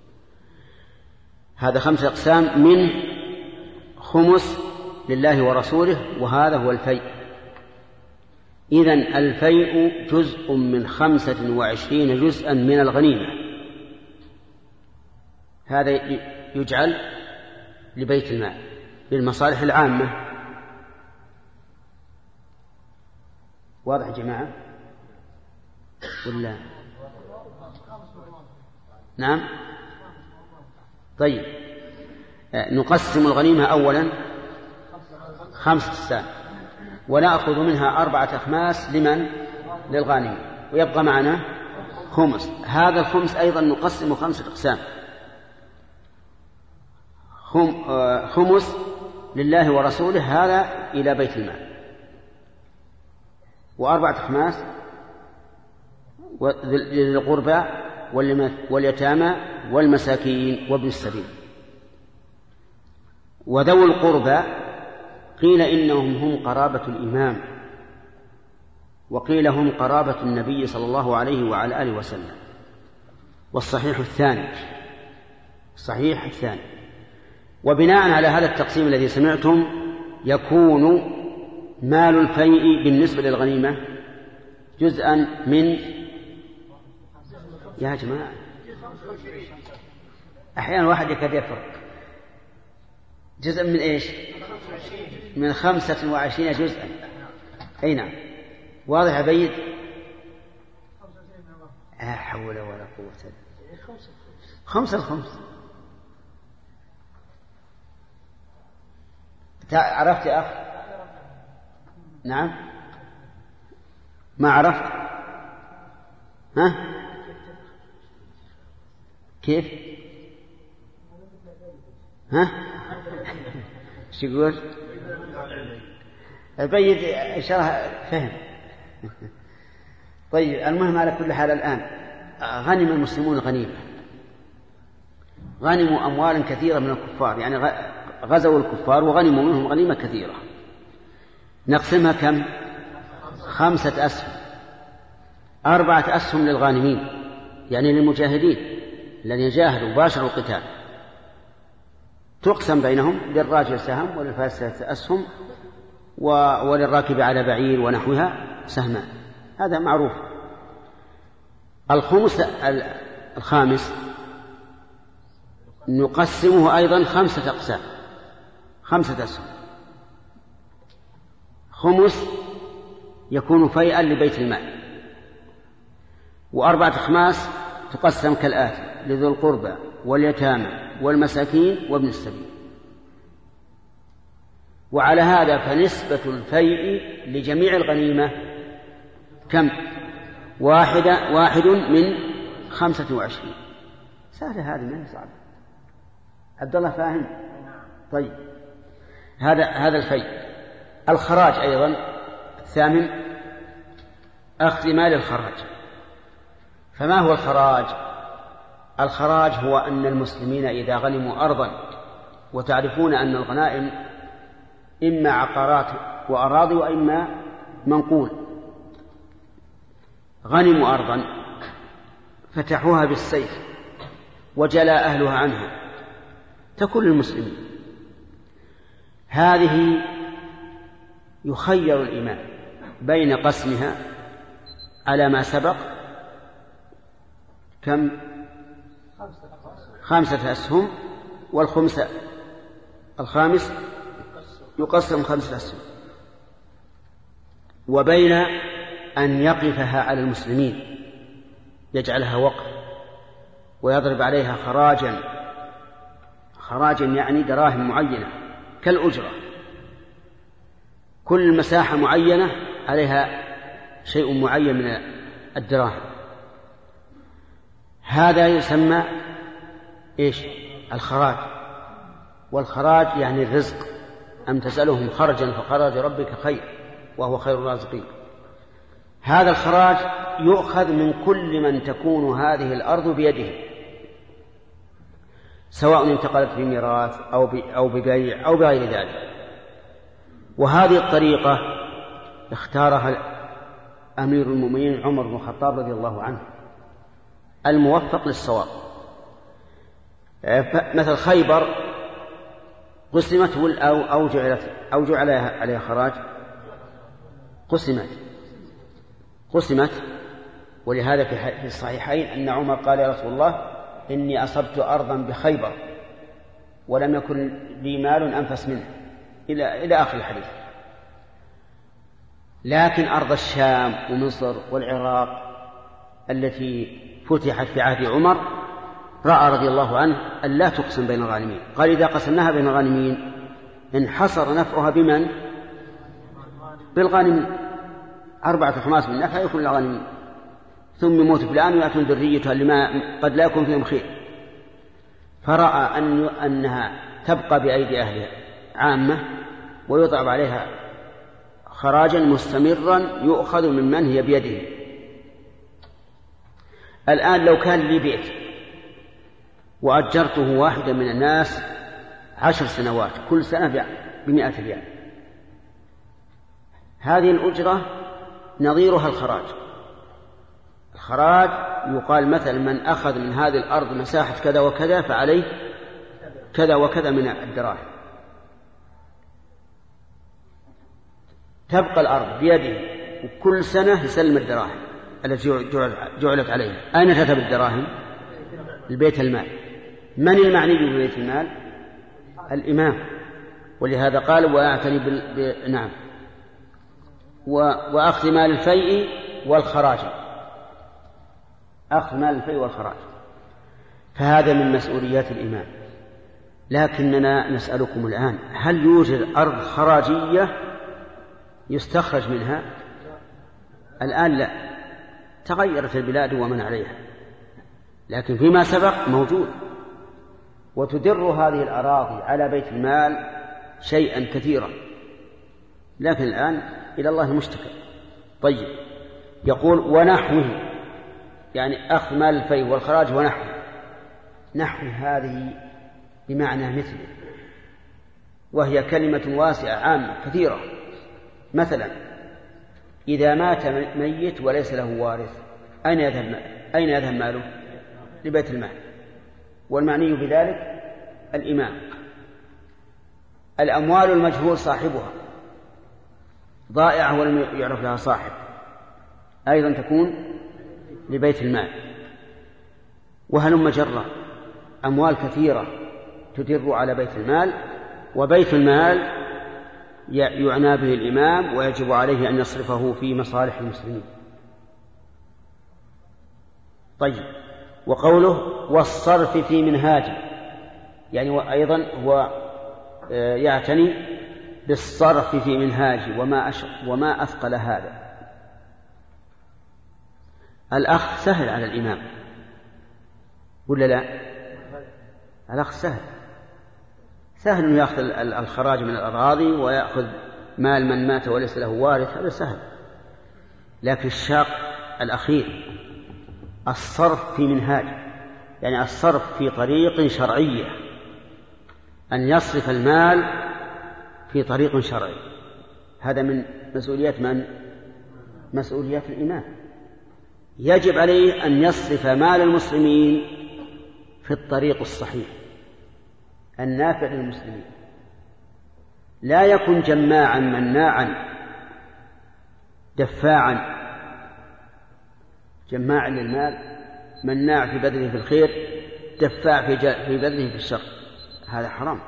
هذا 5 أقسام، من خمس لله ورسوله، وهذا هو الفيء. إذن الفيء جزء من 25 جزءا من الغنيمة، هذا يجعل لبيت المال للمصالح العامة. واضح يا جماعة ولا؟ نعم. طيب، نقسم الغنيمة أولا 5 أقسام، ونأخذ منها 4 أخماس لمن؟ للغانم، ويبقى معنا خمس. هذا الخمس أيضا نقسم 5 أقسام، خمس لله ورسوله هذا إلى بيت المال، و4 أخماس للقربى واليتامى والمساكين وابن السبيل. وذوي القربى قيل إنهم هم قرابة الإمام، وقيل هم قرابة النبي صلى الله عليه وعلى آله وسلم. والصحيح الثاني، الصحيح الثاني. وبناء على هذا التقسيم الذي سمعتم يكون مال الفيء بالنسبة للغنيمة جزءا من، يا جماعة أحيانا واحد يكاد يفرق، جزءا من إيش؟ من 25 جزءا. أي نعم، واضح يا بيد؟ لا حول ولا قوة إلا بالله. 5 عرفت يا أخ؟ نعم، ما عرفت؟ ها؟ كيف؟ ها؟ شو يقول؟ البيت إن شاء الله فهم. طيب، المهم على كل حال الآن غنم المسلمون غنيمة، غنموا أموالا كثيرة من الكفار، يعني غزوا الكفار وغنموا منهم غنيمة كثيرة. نقسمها كم؟ 5 أسهم، 4 أسهم للغانمين يعني للمجاهدين الذين جاهدوا وباشروا القتال، تقسم بينهم، للراجل سهم وللفارس 3 أسهم وللراكب على بعير ونحوها سهمان، هذا معروف. الخمس الخامس نقسمه أيضا 5 أقسام، 5 أسهم. خمس يكون فيئا لبيت المال، و4 أخماس تقسم كالآتي: لذي القربى واليتامى والمساكين وابن السبيل. وعلى هذا فنسبة الفيء لجميع الغنيمة كم؟ 1 من 25. سهلة هذه، ما هي صعبة. عبد الله فاهم؟ طيب، هذا الفيء. الخراج أيضا 8 أخذ مال الخراج. فما هو الخراج؟ الخراج هو أن المسلمين إذا غنموا أرضا، وتعرفون أن الغنائم إما عقارات وأراضي وإما منقول، غنموا أرضا فتحوها بالسيف وجلى أهلها عنها تكون للمسلمين، هذه يخير الإمام بين قسمها على ما سبق كم؟ 5 أسهم، والخمس الخامس يقسم 5 أسهم، وبين أن يقفها على المسلمين يجعلها وقف ويضرب عليها خراجا يعني دراهم معينة كالأجرة، كل مساحة معينة عليها شيء معين من الدراهم. هذا يسمى إيش؟ الخراج. والخراج يعني الرزق، أم تسألهم خرجا فخرج ربك خير وهو خير الرازقين. هذا الخراج يؤخذ من كل من تكون هذه الأرض بيده، سواء انتقلت بميراث أو ببيع أو بغير ذلك. وهذه الطريقة اختارها أمير المؤمنين عمر بن الخطاب رضي الله عنه الموفق للصواب. مثل خيبر قسمت أو جعل عليها خراج؟ قسمت. ولهذا في الصحيحين أن عمر قال يا رسول الله إني أصبت أرضا بخيبر ولم يكن لي مال أنفس منه إلى آخر الحديث. لكن أرض الشام ومصر والعراق التي فتحت في عهد عمر رأى رضي الله عنه أن لا تقسم بين الغانمين، قال إذا قسمناها بين الغانمين انحصر نفعها بمن؟ بالغانمين، 4 خماس من نفعها يكون للغانمين، ثم يموت فلان ويأتون ذريتها لما قد لا يكون فيهم خير. فرأى أنها تبقى بأيدي أهلها عامة ويضرب عليها خراجا مستمرا يؤخذ ممن هي بيده. الآن لو كان لي بيت وأجرته واحدا من الناس 10 سنوات كل سنة ب100 ريال، هذه الأجرة نظيرها الخراج. الخراج يقال مثل من أخذ من هذه الأرض مساحة كذا وكذا فعليه كذا وكذا من الدراهم. تبقى الأرض بيده وكل سنة يسلم الدراهم التي جعلت عليه. أين تذهب الدراهم؟ البيت المال. من المعني ببيت المال؟ الإمام. ولهذا قال وأعتني نعم وأخذ مال الفيء والخراج، أخذ مال الفيء والخراج. فهذا من مسؤوليات الإمام. لكننا نسألكم الآن هل يوجد أرض خراجية يستخرج منها؟ الآن لا، تغيرت البلاد ومن عليها، لكن فيما سبق موجود. وتدر هذه الأراضي على بيت المال شيئا كثيرا، لكن الآن إلى الله المشتكى. طيب، يقول ونحوه، يعني أخذ مال الفيء والخراج ونحوه. نحو هذه بمعنى مثل، وهي كلمة واسعة عامة كثيرة. مثلا إذا مات ميت وليس له وارث أين يذهب ماله؟ لبيت المال، والمعني بذلك الإمام. الأموال المجهول صاحبها ضائعة ولم يعرف لها صاحب أيضا تكون لبيت المال. وهلم جرة، أموال كثيرة تدر على بيت المال، وبيت المال يعنى به الإمام ويجب عليه أن يصرفه في مصالح المسلمين. طيب، وقوله والصرف في منهاج، يعني أيضا هو يعتني بالصرف في منهاج وما أثقل هذا. الأخ سهل على الإمام ولا لا؟ الأخ سهل أنه يأخذ الخراج من الأراضي ويأخذ مال من مات وليس له وارث، هذا سهل. لكن الشاق الأخير الصرف في منهاج، يعني الصرف في طريق شرعية، أن يصرف المال في طريق شرعي، هذا من مسؤوليات من؟ مسؤوليات الإمام. يجب عليه أن يصرف مال المسلمين في الطريق الصحيح النافع للمسلمين، لا يكن جماعا مناعا دفاعا، جماع للمال مناع في بذله في الخير دفاع في بذله في الشر، هذا حرام.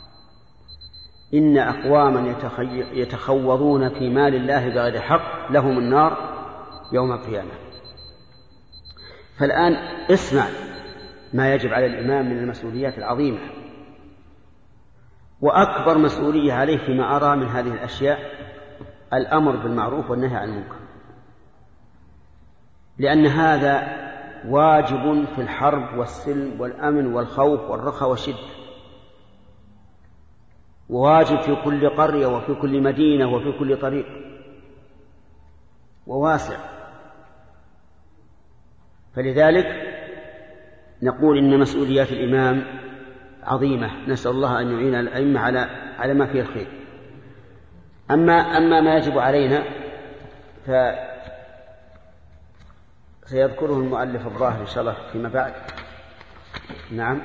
إن أقواما يتخوضون في مال الله بغير حق لهم النار يوم القيامة. فالآن اسمع ما يجب على الإمام من المسؤوليات العظيمة، وأكبر مسؤولية عليه فيما أرى من هذه الأشياء الأمر بالمعروف والنهي عن المنكر، لأن هذا واجب في الحرب والسلم والأمن والخوف والرخاء والشدة، وواجب في كل قرية وفي كل مدينة وفي كل طريق، وواسع. فلذلك نقول إن مسؤوليات الإمام عظيمة، نسأل الله أن يعين الأئمة على ما فيه الخير. أما ما يجب علينا فسيذكره المؤلف الظاهر إن شاء الله فيما بعد. نعم،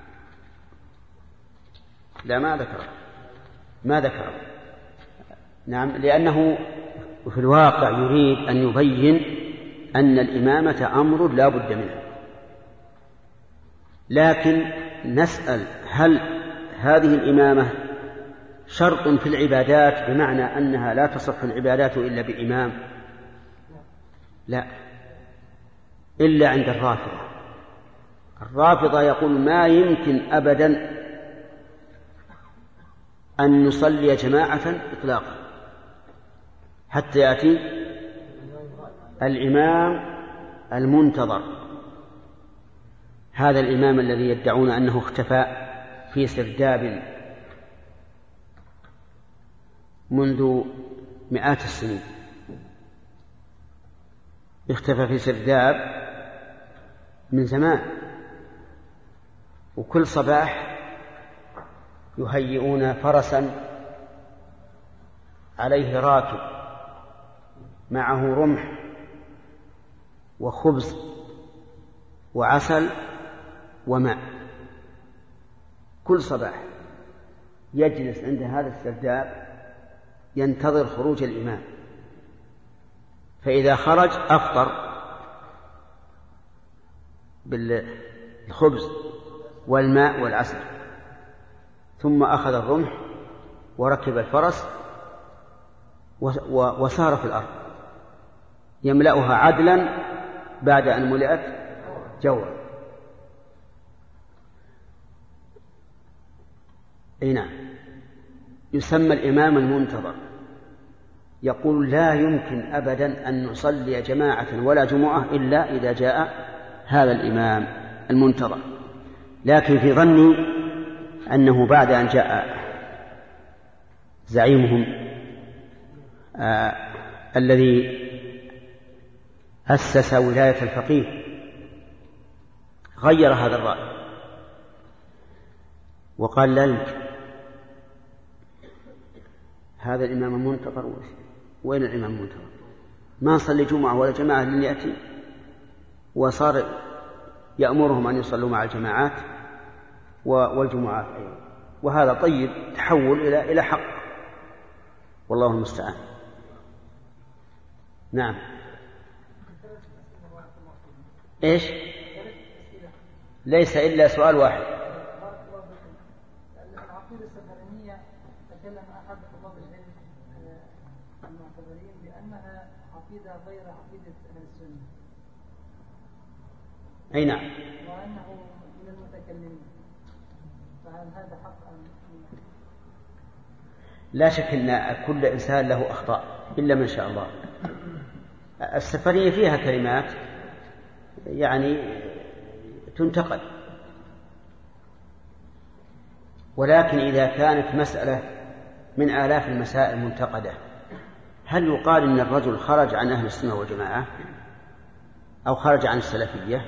لا ما ذكره. نعم، لأنه في الواقع يريد أن يبين أن الإمامة أمر لا بد منه، لكن نسأل هل هذه الإمامة شرط في العبادات بمعنى أنها لا تصح العبادات إلا بإمام؟ لا، إلا عند الرافضة يقول ما يمكن أبدا أن نصلي جماعة إطلاقا حتى يأتي الإمام المنتظر، هذا الإمام الذي يدعون أنه اختفى في سرداب منذ مئات السنين، اختفى في سرداب من زمان، وكل صباح يهيئون فرسا عليه راكب معه رمح وخبز وعسل وماء، كل صباح يجلس عند هذا السرداب ينتظر خروج الإمام، فإذا خرج أفطر بالخبز والماء والعسل، ثم أخذ الرمح وركب الفرس وسار في الأرض يملأها عدلا بعد أن ملئت جوعا. نعم، يسمى الإمام المنتظر. يقول لا يمكن أبدا أن نصلي جماعة ولا جمعة إلا إذا جاء هذا الإمام المنتظر، لكن في ظني أنه بعد أن جاء زعيمهم الذي أسس ولاية الفقيه غير هذا الرأي وقال لا يمكن، هذا الإمام المنتظر. وين الإمام المنتظر؟ ما نصلي جمعة ولا جماعة لن يأتي، وصار يأمرهم أن يصلوا مع الجماعات والجمعات أيضا، وهذا طيب تحول إلى حق، والله المستعان. نعم. إيش؟ ليس إلا سؤال واحد. العقيدة السفرانية تكلم أحد طلاب العلم المعتبرين بأنها عقيدة غير عقيدة أهل السنة. أي نعم. وأنه من المتكلمين، فهل هذا حق أم؟ لا شك أن كل إنسان له أخطاء إلا من شاء الله. السفرية فيها كلمات يعني تنتقد، ولكن إذا كانت مسألة من آلاف المسائل المنتقدة، هل يقال إن الرجل خرج عن أهل السنة والجماعة أو خرج عن السلفية؟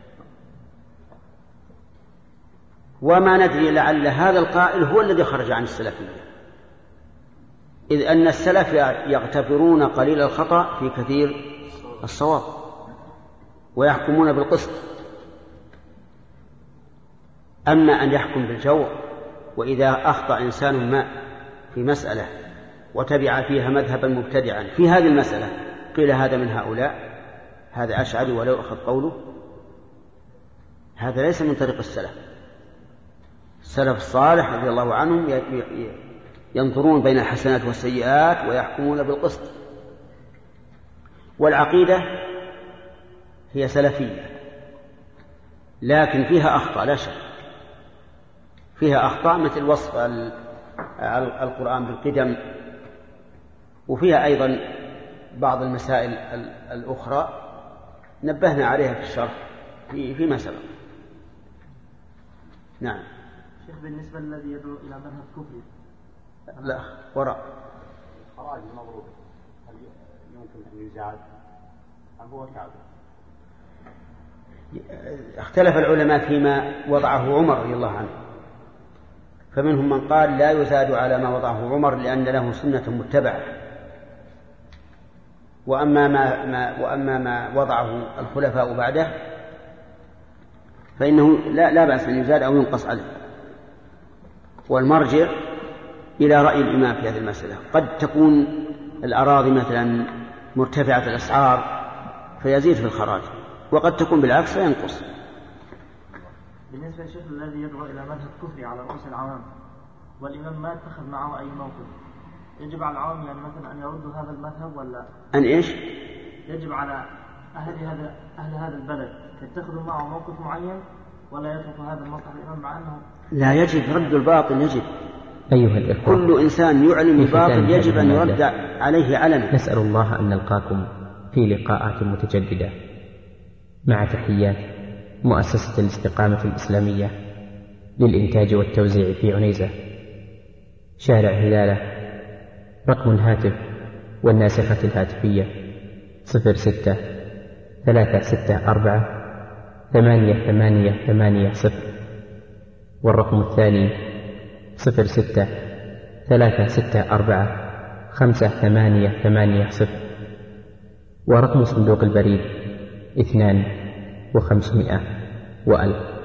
وما ندري، لعل هذا القائل هو الذي خرج عن السلفية، إذ أن السلف يغتفرون قليل الخطأ في كثير الصواب ويحكمون بالقسط. أما أن يحكم بالجور، وإذا أخطأ إنسان ما في مسألة وتبع فيها مذهبا مبتدعا في هذه المسألة قيل هذا من هؤلاء، هذا أشعري ولو أخذ قوله، هذا ليس من طريق السلف. السلف الصالح رضي الله عنهم ينظرون بين الحسنات والسيئات ويحكمون بالقسط. والعقيدة هي سلفية، لكن فيها أخطاء لا شك، فيها أخطاء مثل وصف القرآن بالقدم، وفيها أيضا بعض المسائل الأخرى نبهنا عليها في الشرح فيما سبق. نعم. شيخ، بالنسبة للذي يدعو إلى مذهب كفري، لا وراء خراج المضروب هل يمكن أن يزاد أم هو كافر؟ اختلف العلماء فيما وضعه عمر رضي الله عنه، فمنهم من قال لا يزاد على ما وضعه عمر لأن له سنة متبعة، وأما ما وضعه الخلفاء بعده فإنه لا بأس أن يزاد أو ينقص عليه. والمرجع إلى رأي الإمام في هذه المسألة. قد تكون الأراضي مثلا مرتفعة الأسعار فيزيد في الخراج، وقد تكون بالعكس فينقص. بالنسبة للشيخ الذي يدعو إلى مذهب كفري على رؤوس العوام والإمام ما اتخذ معه أي موقف، يجب على العوام يعني مثلا أن يردوا هذا المذهب ولا أن إيش؟ يجب على أهل هذا البلد يتخذوا معه موقف معين ولا يتركوا هذا الموقف الإمام مع أنه لا يجب رد الباطل. يجب أيها الإخوة، كل إنسان يعلم الباطل يجب أن يرد عليه علنا. نسأل الله أن نلقاكم في لقاءات متجددة، مع تحيات مؤسسة الاستقامة الإسلامية للإنتاج والتوزيع في عنيزة، شارع هلالة، رقم الهاتف والناسخة الهاتفية 06-364-8880، والرقم الثاني 06-364-5880، ورقم صندوق البريد 2500 و1000.